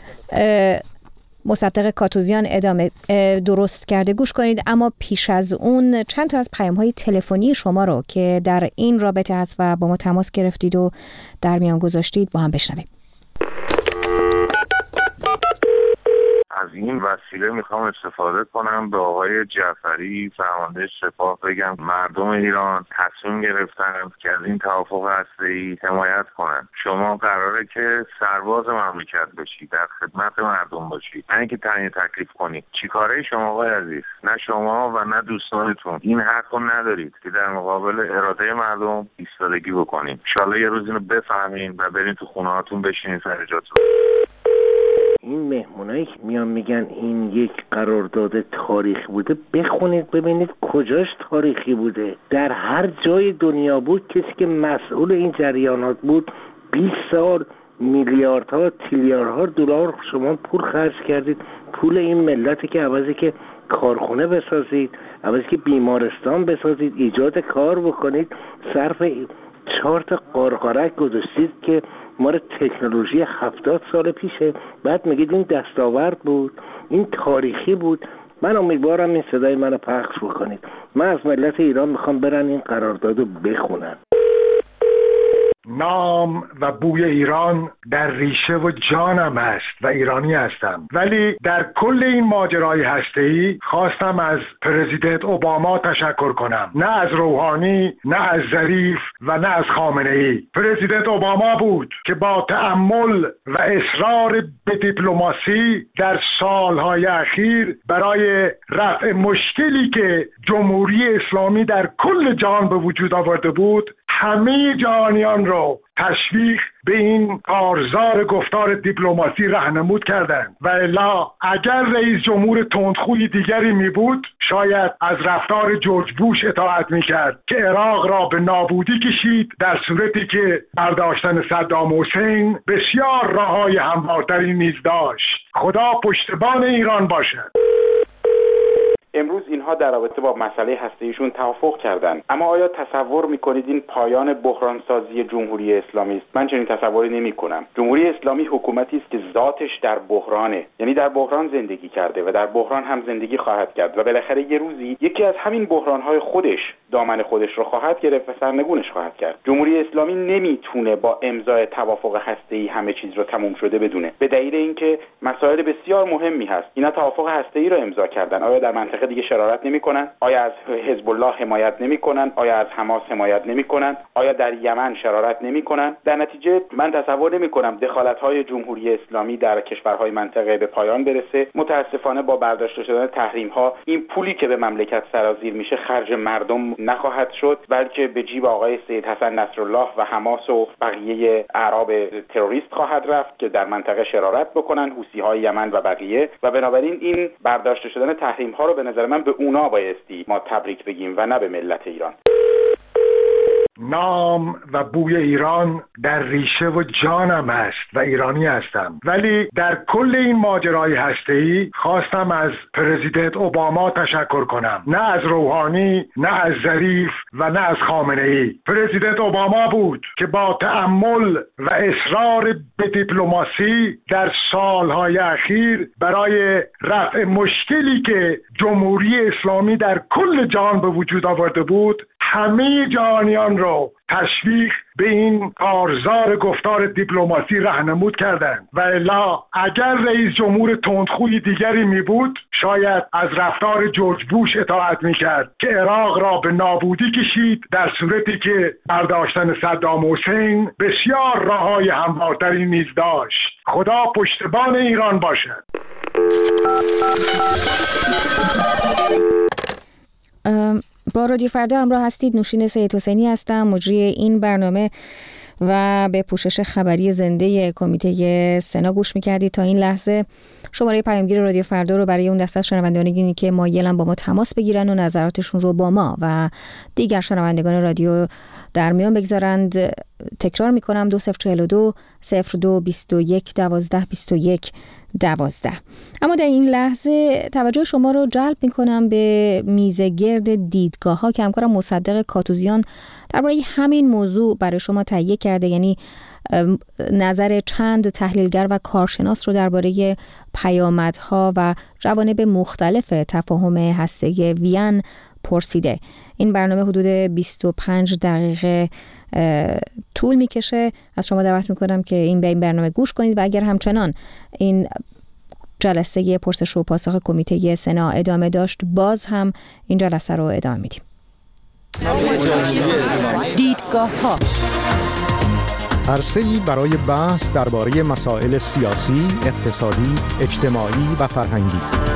مصدق کاتوزیان ادامه درست کرده گوش کنید. اما پیش از اون چند تا از پیام‌های تلفنی شما رو که در این رابطه هست و با ما تماس گرفتید و در میان گذاشتید با هم بشنویم. از این وسیله میخوام استفاده کنم به آقای جعفری فرمانده سپاه بگم مردم ایران تصمیم گرفتن که از این توافق هسته‌ای حمایت کنن. شما قراره که سرباز مملکت باشی، در خدمت مردم باشی، نه اینکه تعیین تکلیف کنی. چیکاره شما آقای عزیز؟ نه شما و نه دوستانتون این حقو ندارید که در مقابل اراده مردم ایستادگی بکنید. ان شاءالله یه روز اینو بفهمین و برین تو خونه‌هاتون بشینین سر جاتون. این مهمونایی که میان میگن این یک قرارداد تاریخی بوده، بخونید ببینید کجاش تاریخی بوده. در هر جای دنیا بود کسی که مسئول این جریانات بود بیست سال میلیاردها تریلیاردها دلار شما پول خرج کردید، پول این ملتی که عوضی که کارخونه بسازید، عوضی که بیمارستان بسازید، ایجاد کار بکنید، صرف چهار تا قارقارک گذاشتید که مال تکنولوژی هفتاد سال پیشه. بعد میگید این دستاورد بود، این تاریخی بود. من امیدوارم این صدای منو پخش بکنید. من از ملت ایران میخوام برن این قراردادو بخونن. نام و بوی ایران در ریشه و جانم است و ایرانی هستم، ولی در کل این ماجرای هسته‌ای خواستم از پرزیدنت اوباما تشکر کنم، نه از روحانی، نه از ظریف و نه از خامنه‌ای. پرزیدنت اوباما بود که با تأمل و اصرار به دیپلماسی در سالهای اخیر برای رفع مشکلی که جمهوری اسلامی در کل جهان به وجود آورده بود همه جهانیان رو تشویق به این کارزار گفتار دیپلماسی راهنمود کردند و الا اگر رئیس جمهور تندخوی دیگری می بود شاید از رفتار جورج بوش اطاعت می کرد که عراق را به نابودی کشید، در صورتی که برداشتن صدام حسین بسیار راههای هموارتری نیز داشت. خدا پشتبان ایران باشد. امروز اینها در رابطه با مسئله هسته‌ایشون توافق کردند، اما آیا تصور میکنید این پایان بحرانسازی جمهوری اسلامی است؟ من چنین تصوری نمیکنم. جمهوری اسلامی حکومتی است که ذاتش در بحرانه، یعنی در بحران زندگی کرده و در بحران هم زندگی خواهد کرد و بالاخره یه روزی یکی از همین بحران‌های خودش دامن خودش رو خواهد گرفت و سرنگونش خواهد کرد. جمهوری اسلامی نمیتونه با امضای توافق هسته‌ای همه چیز رو تموم شده بدونه، به دلیل اینکه مسائل بسیار مهمی هست. اینا توافق هسته‌ای رو امضا کردن، آیا در منطقه دیگه شرارت نمی‌کنن؟ آیا از حزب الله حمایت نمی‌کنن؟ آیا از حماس حمایت نمی‌کنن؟ آیا در یمن شرارت نمی‌کنن؟ در نتیجه من تصور نمی‌کنم دخالت‌های جمهوری اسلامی در کشورهای منطقه به پایان برسه. متأسفانه با برداشته شدن تحریم‌ها این پولی که به مملکت سرازیر میشه خرج مردم نخواهد شد، بلکه به جیب آقای سید حسن نصرالله و حماس و بقیه اعراب تروریست خواهد رفت که در منطقه شرارت بکنن، حوثی‌های یمن و بقیه. و بنابراین این برداشته شدن تحریم‌ها رو به نظر من به اونا بایستی ما تبریک بگیم و نه به ملت ایران. نام و بوی ایران در ریشه و جانم است و ایرانی هستم، ولی در کل این ماجرای هسته‌ای خواستم از پرزیدنت اوباما تشکر کنم، نه از روحانی، نه از ظریف و نه از خامنه‌ای. پرزیدنت اوباما بود که با تأمل و اصرار به دیپلماسی در سالهای اخیر برای رفع مشکلی که جمهوری اسلامی در کل جهان به وجود آورده بود همه جهانیان رو تشویق به این کارزار گفتار دیپلماسی راهنمود کردند و الا اگر رئیس جمهور تندخوی دیگری می بود شاید از رفتار جورج بوش اطاعت می کرد که عراق را به نابودی کشید، در صورتی که برداشتن صدام حسین بسیار راههای هموارتری نیز داشت. خدا پشتبان ایران باشد. با رادیو فردا همراه هستید. نوشین سید حسینی هستم، مجری این برنامه و به پوشش خبری زنده کمیته سنا گوش میکردید. تا این لحظه شماره پیامگیر رادیو فردا رو برای اون دسته از شنوندگانی که مایلن با ما تماس بگیرن و نظراتشون رو با ما و دیگر شنوندگان رادیو در میان بگذارند تکرار میکنم: دو صفر چهل و دو صفر دو بیست و یک دوازده بیست و یک دوازده. اما در این لحظه توجه شما رو جلب میکنم به میزه گرد دیدگاه ها که همکارم مصدق کاتوزیان درباره همین موضوع برای شما تهیه کرده، یعنی نظر چند تحلیلگر و کارشناس رو درباره پیامدها و جوانب مختلف تفاهم هسته‌ای وین پرسیده. این برنامه حدود بیست و پنج دقیقه طول میکشه. از شما دعوت میکنم که این به این برنامه گوش کنید و اگر همچنان این جلسه پرسش و پاسخ کمیته سنا ادامه داشت، باز هم این جلسه رو ادامه میدیم. دیدگاه‌ها عرصه‌ای برای بحث درباره مسائل سیاسی، اقتصادی، اجتماعی و فرهنگی.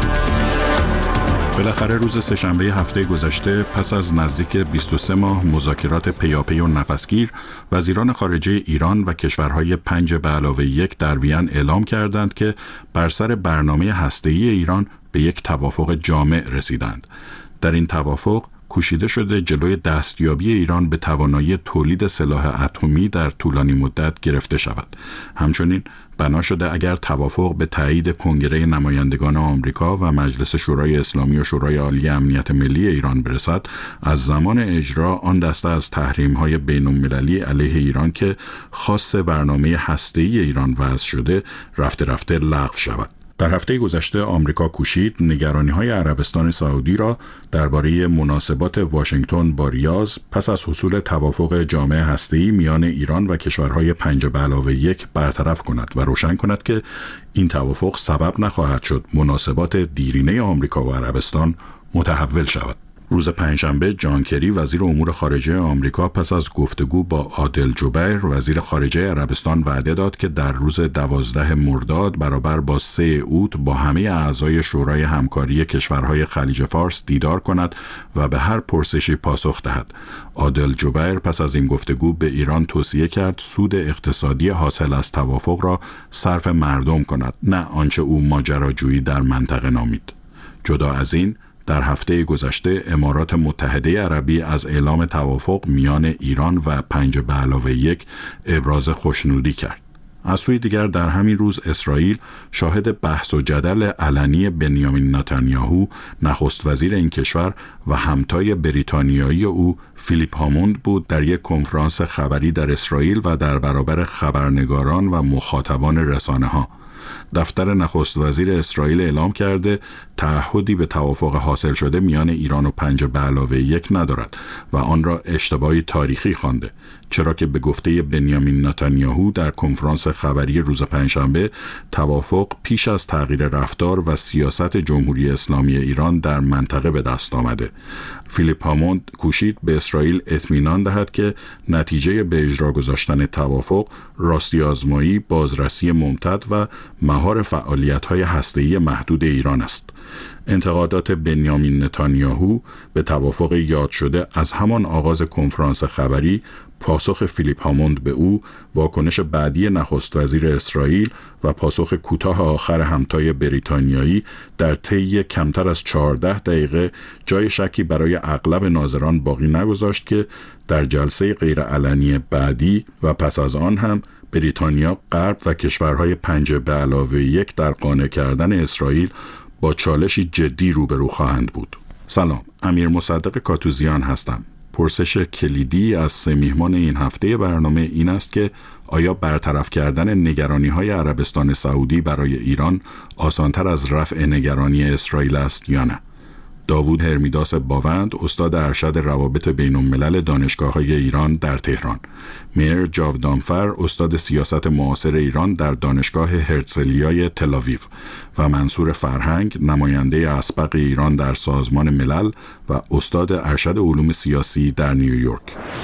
بالاخره روز سه‌شنبه هفته گذشته پس از نزدیک بیست و سه ماه مذاکرات پیاپی و نفسگیر، وزیران خارجه ایران و کشورهای پنج به علاوه یک در وین اعلام کردند که بر سر برنامه هسته‌ای ایران به یک توافق جامع رسیدند. در این توافق کوشیده شده جلوی دستیابی ایران به توانایی تولید سلاح اتمی در طولانی مدت گرفته شود. همچنین بنا شده اگر توافق به تایید کنگره نمایندگان آمریکا و مجلس شورای اسلامی و شورای عالی امنیت ملی ایران برسد، از زمان اجرا آن دسته از تحریم‌های بین‌المللی علیه ایران که خاص برنامه هسته‌ای ایران وضع شده رفته رفته لغو شود. در هفته گذشته آمریکا کوشید نگرانی‌های عربستان سعودی را درباره مناسبات واشنگتن با ریاض پس از حصول توافق جامع هسته‌ای میان ایران و کشورهای پنج به علاوه یک برطرف کند و روشن کند که این توافق سبب نخواهد شد مناسبات دیرینه آمریکا و عربستان متحول شود. روز پنجشنبه جان کری وزیر امور خارجه آمریکا پس از گفتگو با عادل جبیر وزیر خارجه عربستان وعده داد که در روز دوازده مرداد برابر با سه اوت با همه اعضای شورای همکاری کشورهای خلیج فارس دیدار کند و به هر پرسشی پاسخ دهد. عادل جبیر پس از این گفتگو به ایران توصیه کرد سود اقتصادی حاصل از توافق را صرف مردم کند، نه آنچه او ماجراجویی در منطقه نامید. جدا از این، در هفته گذشته امارات متحده عربی از اعلام توافق میان ایران و پنج به علاوه یک ابراز خوشنودی کرد. از سوی دیگر در همین روز اسرائیل شاهد بحث و جدل علنی بنیامین نتانیاهو نخست وزیر این کشور و همتای بریتانیایی او فیلیپ هاموند بود در یک کنفرانس خبری در اسرائیل و در برابر خبرنگاران و مخاطبان رسانه‌ها. دفتر نخست وزیر اسرائیل اعلام کرده تعهدی به توافق حاصل شده میان ایران و پنج به علاوه یک ندارد و آن را اشتباهی تاریخی خوانده، چرا که به گفته بنیامین نتانیاهو در کنفرانس خبری روز پنجشنبه توافق پیش از تغییر رفتار و سیاست جمهوری اسلامی ایران در منطقه به دست آمده. فیلیپ هاموند کوشید به اسرائیل اطمینان دهد که نتیجه به اجرا گذاشتن توافق راستی آزمایی، بازرسی ممتد و مهار فعالیت‌های هسته‌ای محدود ایران است. انتقادات بنیامین نتانیاهو به توافق یاد شده از همان آغاز کنفرانس خبری، پاسخ فیلیپ هاموند به او، واکنش بعدی نخست وزیر اسرائیل و پاسخ کوتاه آخر همتای بریتانیایی در طی کمتر از چهارده دقیقه جای شکی برای اغلب ناظران باقی نگذاشت که در جلسه غیرعلنی بعدی و پس از آن هم بریتانیا، غرب و کشورهای پنج به علاوه یک در قانع کردن اسرائیل با چالشی جدی روبرو خواهند بود. سلام، امیر مصدق کاتوزیان هستم. پرسش کلیدی از سه میهمان این هفته برنامه این است که آیا برطرف کردن نگرانی‌های عربستان سعودی برای ایران آسانتر از رفع نگرانی اسرائیل است یا نه؟ داوود هرمیداس باوند، استاد ارشد روابط بین الملل دانشگاه‌های ایران در تهران. میر جاودانفر، استاد سیاست معاصر ایران در دانشگاه هرتزلیای تل‌آویو و منصور فرهنگ، نماینده اسبق ایران در سازمان ملل و استاد ارشد علوم سیاسی در نیویورک.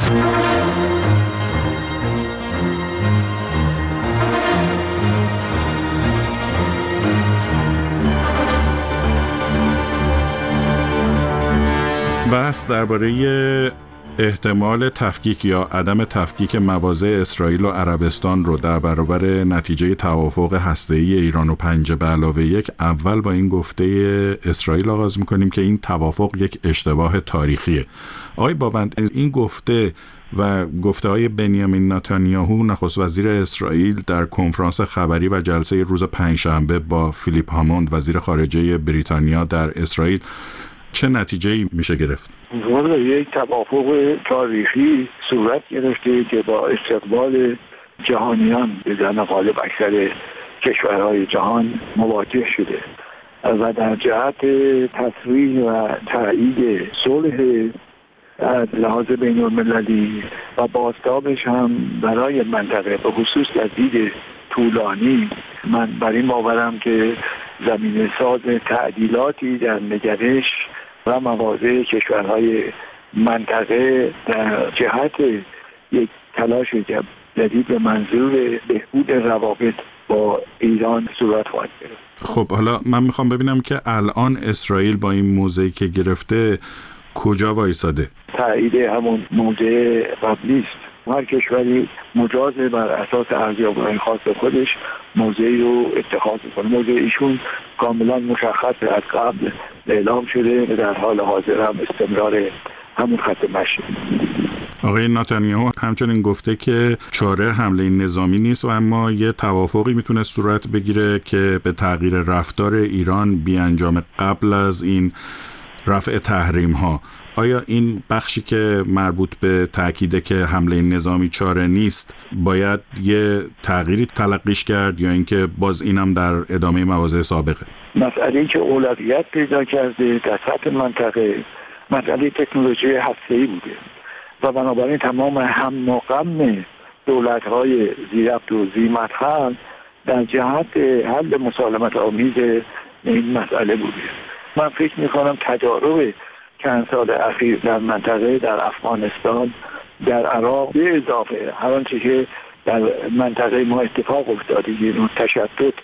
بحث درباره احتمال تفکیک یا عدم تفکیک مواضع اسرائیل و عربستان رو در برابر نتیجه توافق هسته‌ای ایران و پنج به علاوه یک اول با این گفته اسرائیل آغاز می‌کنیم که این توافق یک اشتباه تاریخیه. آقای باوند، این گفته و گفته های بنیامین نتانیاهو نخست وزیر اسرائیل در کنفرانس خبری و جلسه روز پنجشنبه با فیلیپ هاموند وزیر خارجه بریتانیا در اسرائیل چه نتیجه‌ای میشه گرفت؟ والا یک توافق تاریخی صورت گرفته که با استقبال جهانیان به زن غالب اکثر کشورهای جهان مواجه شده و در جهت تصریح و تایید صلح از لحاظ بین المللی و بازتابش هم برای منطقه به خصوص در دید طولانی، من بر این باورم که زمینه ساز تعدیلاتی در نگرش و مواضع کشورهای منطقه در جهت یک تلاش جدید به منظور بهبود روابط با ایران صورت خواهد گرفت. خب حالا من میخوام ببینم که الان اسرائیل با این موضعی که گرفته کجا وایساده؟ تایید همون موضع قبلی است. هر کشوری مجاز بر اساس ارزیابی‌های خاص خودش موضعی رو اتخاذ می‌کنه. موضع ایشون کاملا مشخص از قبل اعلام شده و در حال حاضر هم استمرار همون خط مشی. آقای نتانیاهو همچنین گفته که چاره حمله نظامی نیست و اما یه توافقی میتونه صورت بگیره که به تغییر رفتار ایران بیانجام قبل از این رفع تحریم ها. آیا این بخشی که مربوط به تأکیده که حمله نظامی چاره نیست باید یه تغییری تلقیش کرد یا اینکه باز اینم در ادامه مواضع سابقه؟ مسئله‌ای که اولویت پیدا کرده در سطح منطقه مسئله تکنولوژی هسته‌ای بوده و بنابراین تمام هم و غم دولت‌های ذی‌ربط و ذی‌مدخل در جهت حل مسالمت آمیز این مسئله بوده. من فکر می‌کنم تجارب چند سال اخیر در منطقه، در افغانستان، در عراق به اضافه هر آنچه که در منطقه ما اتفاق افتاده، یه نوع تشدد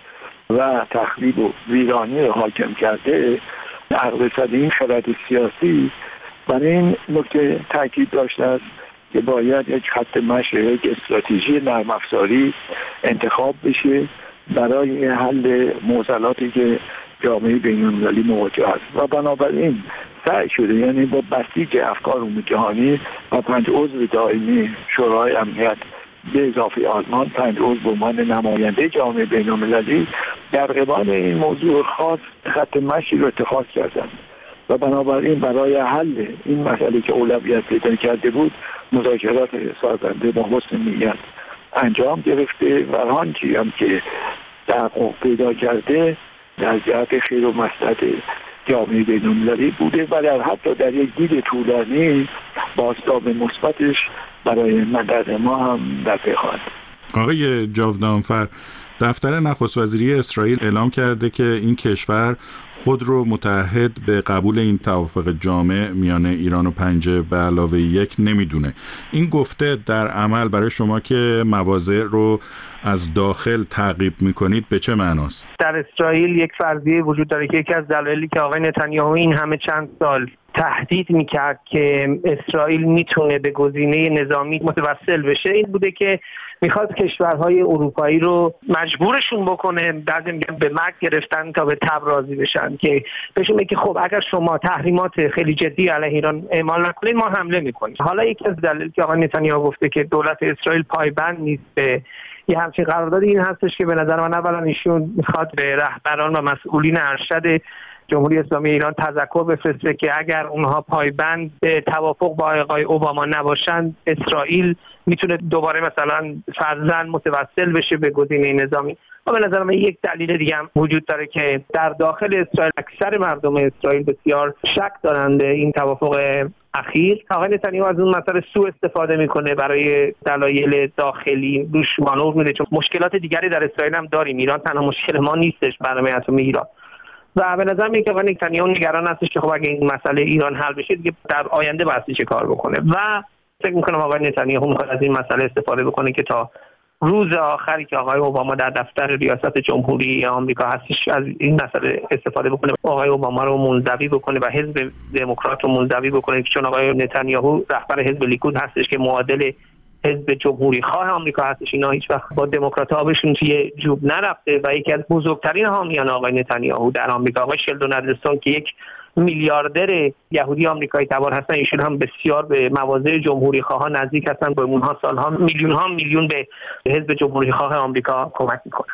و تخریب و ویرانی رو حاکم کرده، عقب صد این خرد سیاسی برای این نکته تاکید داشته است که باید یک خط مشی، یک استراتژی نرم افزاری انتخاب بشه برای حل معضلاتی که جامعه بین‌المللی مواجه است و بنابراین سعی شده، یعنی با بسیج افکار عمومی جهانی و پنج عضو دائمی شورای امنیت به اضافه آلمان، پنج عضو به عنوان نماینده جامعه بین‌المللی در قبال این موضوع خاص خط مشی رو اتخاذ کردند و بنابراین برای حل این مسئله که اولویت پیدا کرده بود مذاکرات سازنده با حسن نیت انجام گرفته و آنچه هم که تحقق پیدا کرده در جهت خیر و مصلحت جامعه بین‌المللی بوده و در حتی در یک دید طولانی بازتاب مثبتش برای منطقه ما هم در پی خواهد. آقای جاودانفر، دفتر نخست وزیری اسرائیل اعلام کرده که این کشور خود رو متعهد به قبول این توافق جامع میان ایران و پنجه به علاوه یک نمیدونه. این گفته در عمل برای شما که مواضع رو از داخل تعقیب میکنید به چه معناست؟ در اسرائیل یک فرضیه وجود داره که یکی از دلایلی که آقای نتانیاهو این همه چند سال تهدید میکرد که اسرائیل میتونه به گزینه نظامی متوسل بشه این بوده که میخواد کشورهای اروپایی رو مجبورشون بکنه، بعد میگن به مرگ گرفتن تا به تب راضی بشن، که بهشون میگه خب اگر شما تحریمات خیلی جدی علیه ایران اعمال نکنید ما حمله میکنیم. حالا یکی از دلایلی که آقای نتانیاهو گفته که دولت اسرائیل پایبند نیست به یه همچین قراردادی این هستش که به نظر من اولا ایشون میخواد به رهبران و مسئولین ارشد جمهوری اسلامی ایران تذکر بفرسته که اگر اونها پایبند به توافق با آقای اوباما نباشند اسرائیل میتونه دوباره مثلا فرضاً متوسل بشه به گزینه نظامی. و به نظر من یک دلیل دیگه هم وجود داره که در داخل اسرائیل اکثر مردم اسرائیل بسیار شک دارند این توافق اخیر. آقای نتانیاهو از اون مسئله سوء استفاده میکنه برای دلایل داخلی، روش مانور میده، چون مشکلات دیگری در اسرائیل هم داریم. ایران تنها مشکل ما نیستش، برنامه اتمی ایران. و به نظر میاد که آقای نتانیاهو نگران هستش که خب اگه این مسئله ایران حل بشه دیگه در آینده بحثی چه کار بکنه و فکر میکنم آقای نتانیاهو میخواد از این مسئله استفاده بکنه که تا روز آخری که آقای اوباما در دفتر ریاست جمهوری آمریکا هستش از این مسئله استفاده بکنه، آقای اوباما رو منزوی بکنه و حزب دموکرات رو منزوی بکنه، چون آقای نتانیاهو رهبر حزب لیکود هستش که معادل حزب جمهوری خواه آمریکا هستش. اینا هیچ وقت با دموکرات‌ها بهشون توی جوب نرفته و یکی از بزرگترین حامیان آقای نتانیاهو در آمریکا آقای شلدون ادلستون که یک میلیاردر یهودی آمریکایی تبار هستن، ایشون هم بسیار به مواضع جمهوری خواه نزدیک هستن، با اونها سالها میلیون ها میلیون به حزب جمهوری خواه آمریکا کمک میکنن.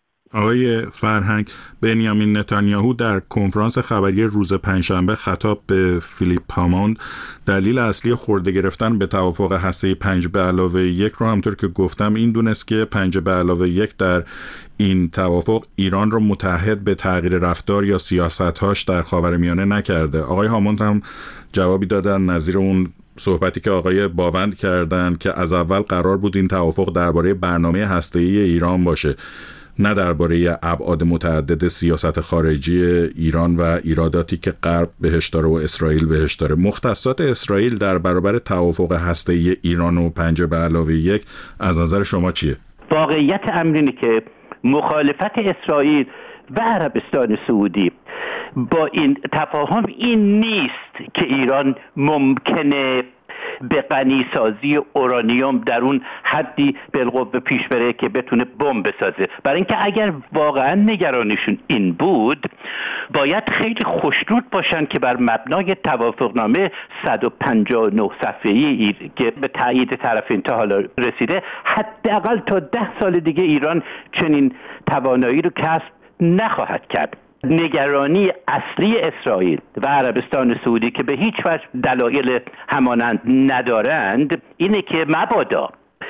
آقای فرهنگ، بنیامین نتانیاهو در کنفرانس خبری روز پنجشنبه خطاب به فیلیپ هاموند دلیل اصلی خورده گرفتن به توافق هسته‌ای پنج به علاوه یک رو همطور که گفتم این دونست که پنج به علاوه یک در این توافق ایران رو متعهد به تغییر رفتار یا سیاست‌هاش در خاورمیانه نکرده. آقای هاموند هم جوابی دادن نظیر اون صحبتی که آقای باوند کردن که از اول قرار بود این توافق درباره برنامه هسته‌ای ایران باشه نه درباره ابعاد متعدد سیاست خارجی ایران و ایراداتی که غرب بهش داره و اسرائیل بهش داره. مختصات اسرائیل در برابر توافق هسته‌ای ایران و پنج به علاوه یک از نظر شما چیه؟ واقعیت امر اینه که مخالفت اسرائیل و عربستان سعودی با این تفاهم این نیست که ایران ممکنه به غنیسازی اورانیوم در اون حدی بالقوه پیش بره که بتونه بمب بسازه. برای اینکه اگر واقعا نگرانشون این بود باید خیلی خوشنود باشن که بر مبنای توافقنامه صد و پنجاه و نه صفحه‌ای که به تایید طرفین تا حالا رسیده حداقل تا ده سال دیگه ایران چنین توانایی رو کسب نخواهد کرد. نگرانی اصلی اسرائیل و عربستان سعودی که به هیچ وجه دلایل همانند ندارند اینه که مبادا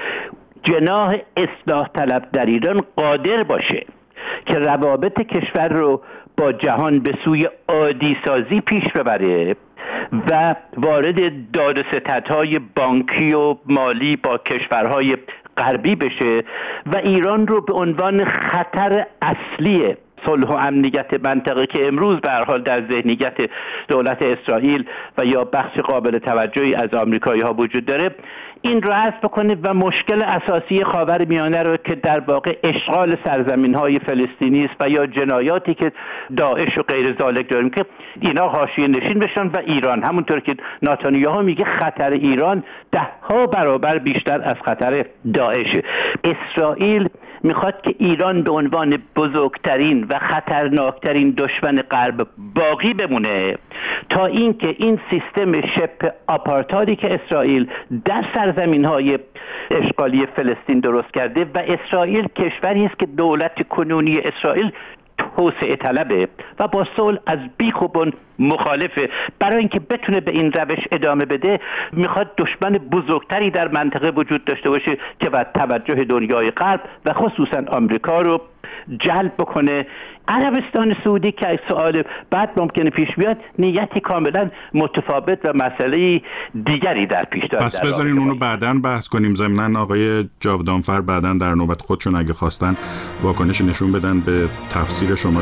جناح اصلاح طلب در ایران قادر باشه که روابط کشور رو با جهان به سوی عادی سازی پیش ببره و وارد داد و ستدهای بانکی و مالی با کشورهای غربی بشه و ایران رو به عنوان خطر اصلی صلح و امنیت منطقه که امروز به هر حال در ذهنیت دولت اسرائیل و یا بخش قابل توجهی از آمریکایی‌ها وجود داره این رو حذف بکنه و مشکل اساسی خاورمیانه رو که در واقع اشغال سرزمین‌های فلسطینی است و یا جنایاتی که داعش و غیر ذالک داریم که اینا حاشیه نشین بشن و ایران همونطور که نتانیاهو میگه خطر ایران ده ها برابر بیشتر از خطر داعش. اسرائیل میخواد که ایران به عنوان بزرگترین و خطرناکترین دشمن غرب باقی بمونه تا اینکه این سیستم شبه آپارتایدی که اسرائیل در سرزمین‌های اشغالی فلسطین درست کرده و اسرائیل کشوری است که دولت کنونی اسرائیل توسعه طلبه و با صلح از بیخ و بن مخالفه. برای اینکه بتونه به این روش ادامه بده میخواد دشمن بزرگتری در منطقه وجود داشته باشه که باید توجه دنیای غرب و خصوصا آمریکا رو جلب بکنه. عربستان سعودی که سوال بعد ممکنه پیش بیاد نیتی کاملا متفاوت و مسئله دیگری در پیش داره. پس بذارین اونو بعداً بحث کنیم. ضمناً آقای جاودانفر بعداً در نوبت خودشون اگه خواستن واکنش نشون بدن به تفسیر شما.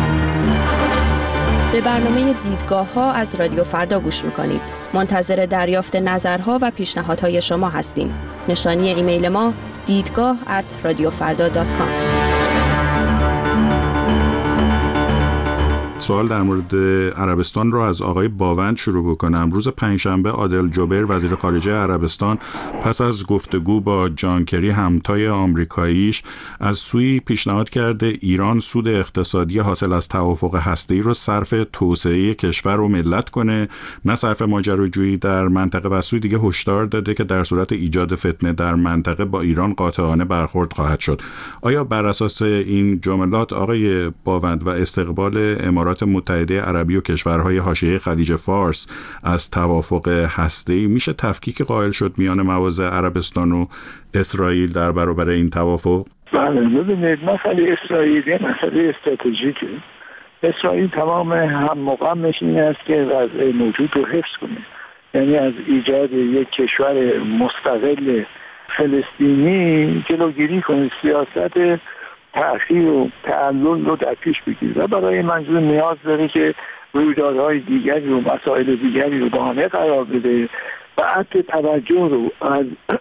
به برنامه دیدگاه ها از رادیو فردا گوش میکنید. منتظر دریافت نظرها و پیشنهادهای شما هستیم. نشانی ایمیل ما دیدگاه ات رادیو فردا دات کام. سوال در مورد عربستان رو از آقای باوند شروع بکنم. روز پنجشنبه عادل جبیر وزیر خارجه عربستان پس از گفتگو با جان کری همتای آمریکاییش از سوی پیشنهاد کرده ایران سود اقتصادی حاصل از توافق هسته‌ای رو صرف توسعه کشور و ملت کنه نه صرف ماجراجویی در منطقه و سوی دیگه هشدار داده که در صورت ایجاد فتنه در منطقه با ایران قاطعانه برخورد خواهد شد. آیا بر اساس این جملات آقای باوند و استقبال امارات متحده عربی و کشورهای حاشیه خلیج فارس از توافق هسته‌ای میشه تفکیک قائل شد میان مواضع عربستان و اسرائیل در برابر این توافق؟ بله ببینید مسئله اسرائیل یه مسئله استراتژیکه. اسرائیل تمام هم مقامش این است که وضع موجود رو حفظ کنه، یعنی از ایجاد یک کشور مستقل فلسطینی جلوگیری کنه، سیاست تأخیر و تعلل رو در پیش بگیره و برای منظور نیاز داره که رویدادهای دیگری و مسائل دیگری رو بهانه قرار بده و عطف توجه رو از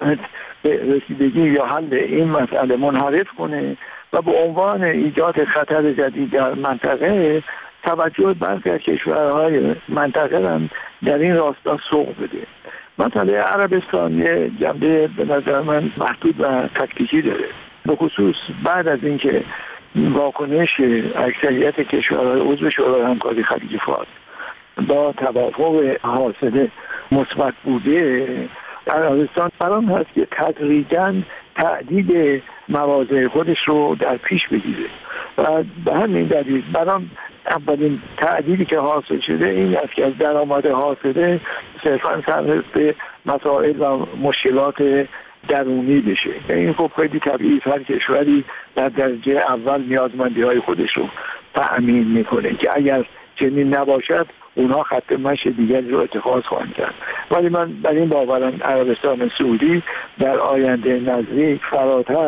رسیدگی یا حل این مسئله منحرف کنه و به عنوان ایجاد خطر جدید در منطقه توجه برخی از کشورهای منطقه هم در این راستا سوق بده. مسئله عربستان یه جنبه به نظر من محدود و تکتیکی داره، به خصوص بعد از اینکه واکنش اکثریت کشورهای عضو شورای همکاری خلیج فارس با توافق حاصل مثبت بوده، عربستان برام هست که تدریجاً تعدیل مواضع خودش رو در پیش بگیره و به همین دلیل برام اولین تعدیلی که حاصل شده این است که از درآمد حاصله صرفاً صرف به مسائل و مشکلات درونی بشه. این خب خیلی طبیعی هر کشوری در درجه اول نیازمندی های خودش رو تأمین میکنه که اگر چنین نباشد اونها خط مشی دیگری رو اتخاذ خواهند کرد. ولی من در این باورم عربستان سعودی در آینده نزدیک فراتر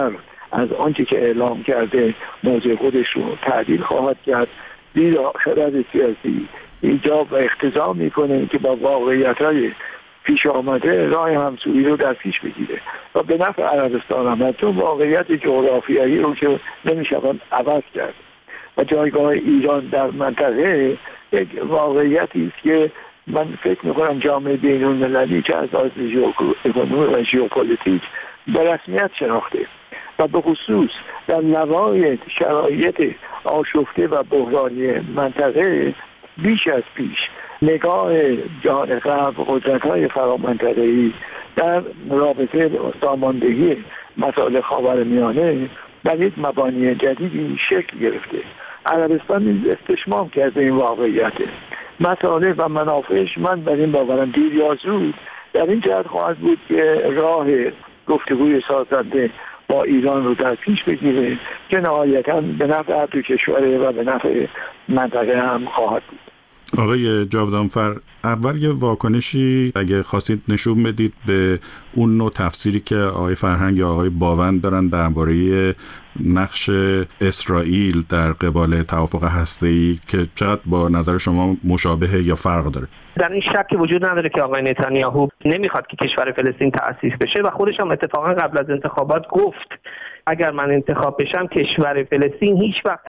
از آنچه که اعلام کرده موضع خودش رو تعدیل خواهد کرد، زیرا خرد سیاسی ایجاب و اقتضا میکنه که با واقعیت‌های پیش آمده راه همسویی رو در پیش بگیره و به نفع عربستان هم، چون واقعیت جغرافیایی رو که نمیشود عوض کرد و جایگاه ایران در منطقه یک واقعیتی است که من فکر میکنم جامعه بین المللی چه از لحاظ ژئواکونومی و ژئوپلیتیک به رسمیت شناخته و به خصوص در نوای شرایط آشفته و بحرانی منطقه بیش از پیش نگاه جهان غرب قدرت‌های فرامنطقه‌ای در رابطه با ساماندهی مسائل خاورمیانه در یک مبانی جدیدی شکل گرفته. عربستان نیز استشمام کرده این واقعیت. مسائل و منافعش من بر این باورم دیر یا زود در این جهت خواهد بود که راه گفتگوی سازنده با ایران رو در پیش بگیره که نهایتاً به نفع هر دو کشوره و به نفع منطقه هم خواهد بود. آقای جاودانفر، اول یه واکنشی اگه خواستید نشون بدید به اون نوع تفسیری که آقای فرهنگ یا آقای باوند دارن درباره نقش اسرائیل در قبال توافق هسته‌ای که چقدر با نظر شما مشابه یا فرق داره؟ در این شک وجود نداره که آقای نتانیاهو نمیخواد که کشور فلسطین تأسیس بشه و خودش هم اتفاقا قبل از انتخابات گفت اگر من انتخاب بشم کشور فلسطین هیچ وقت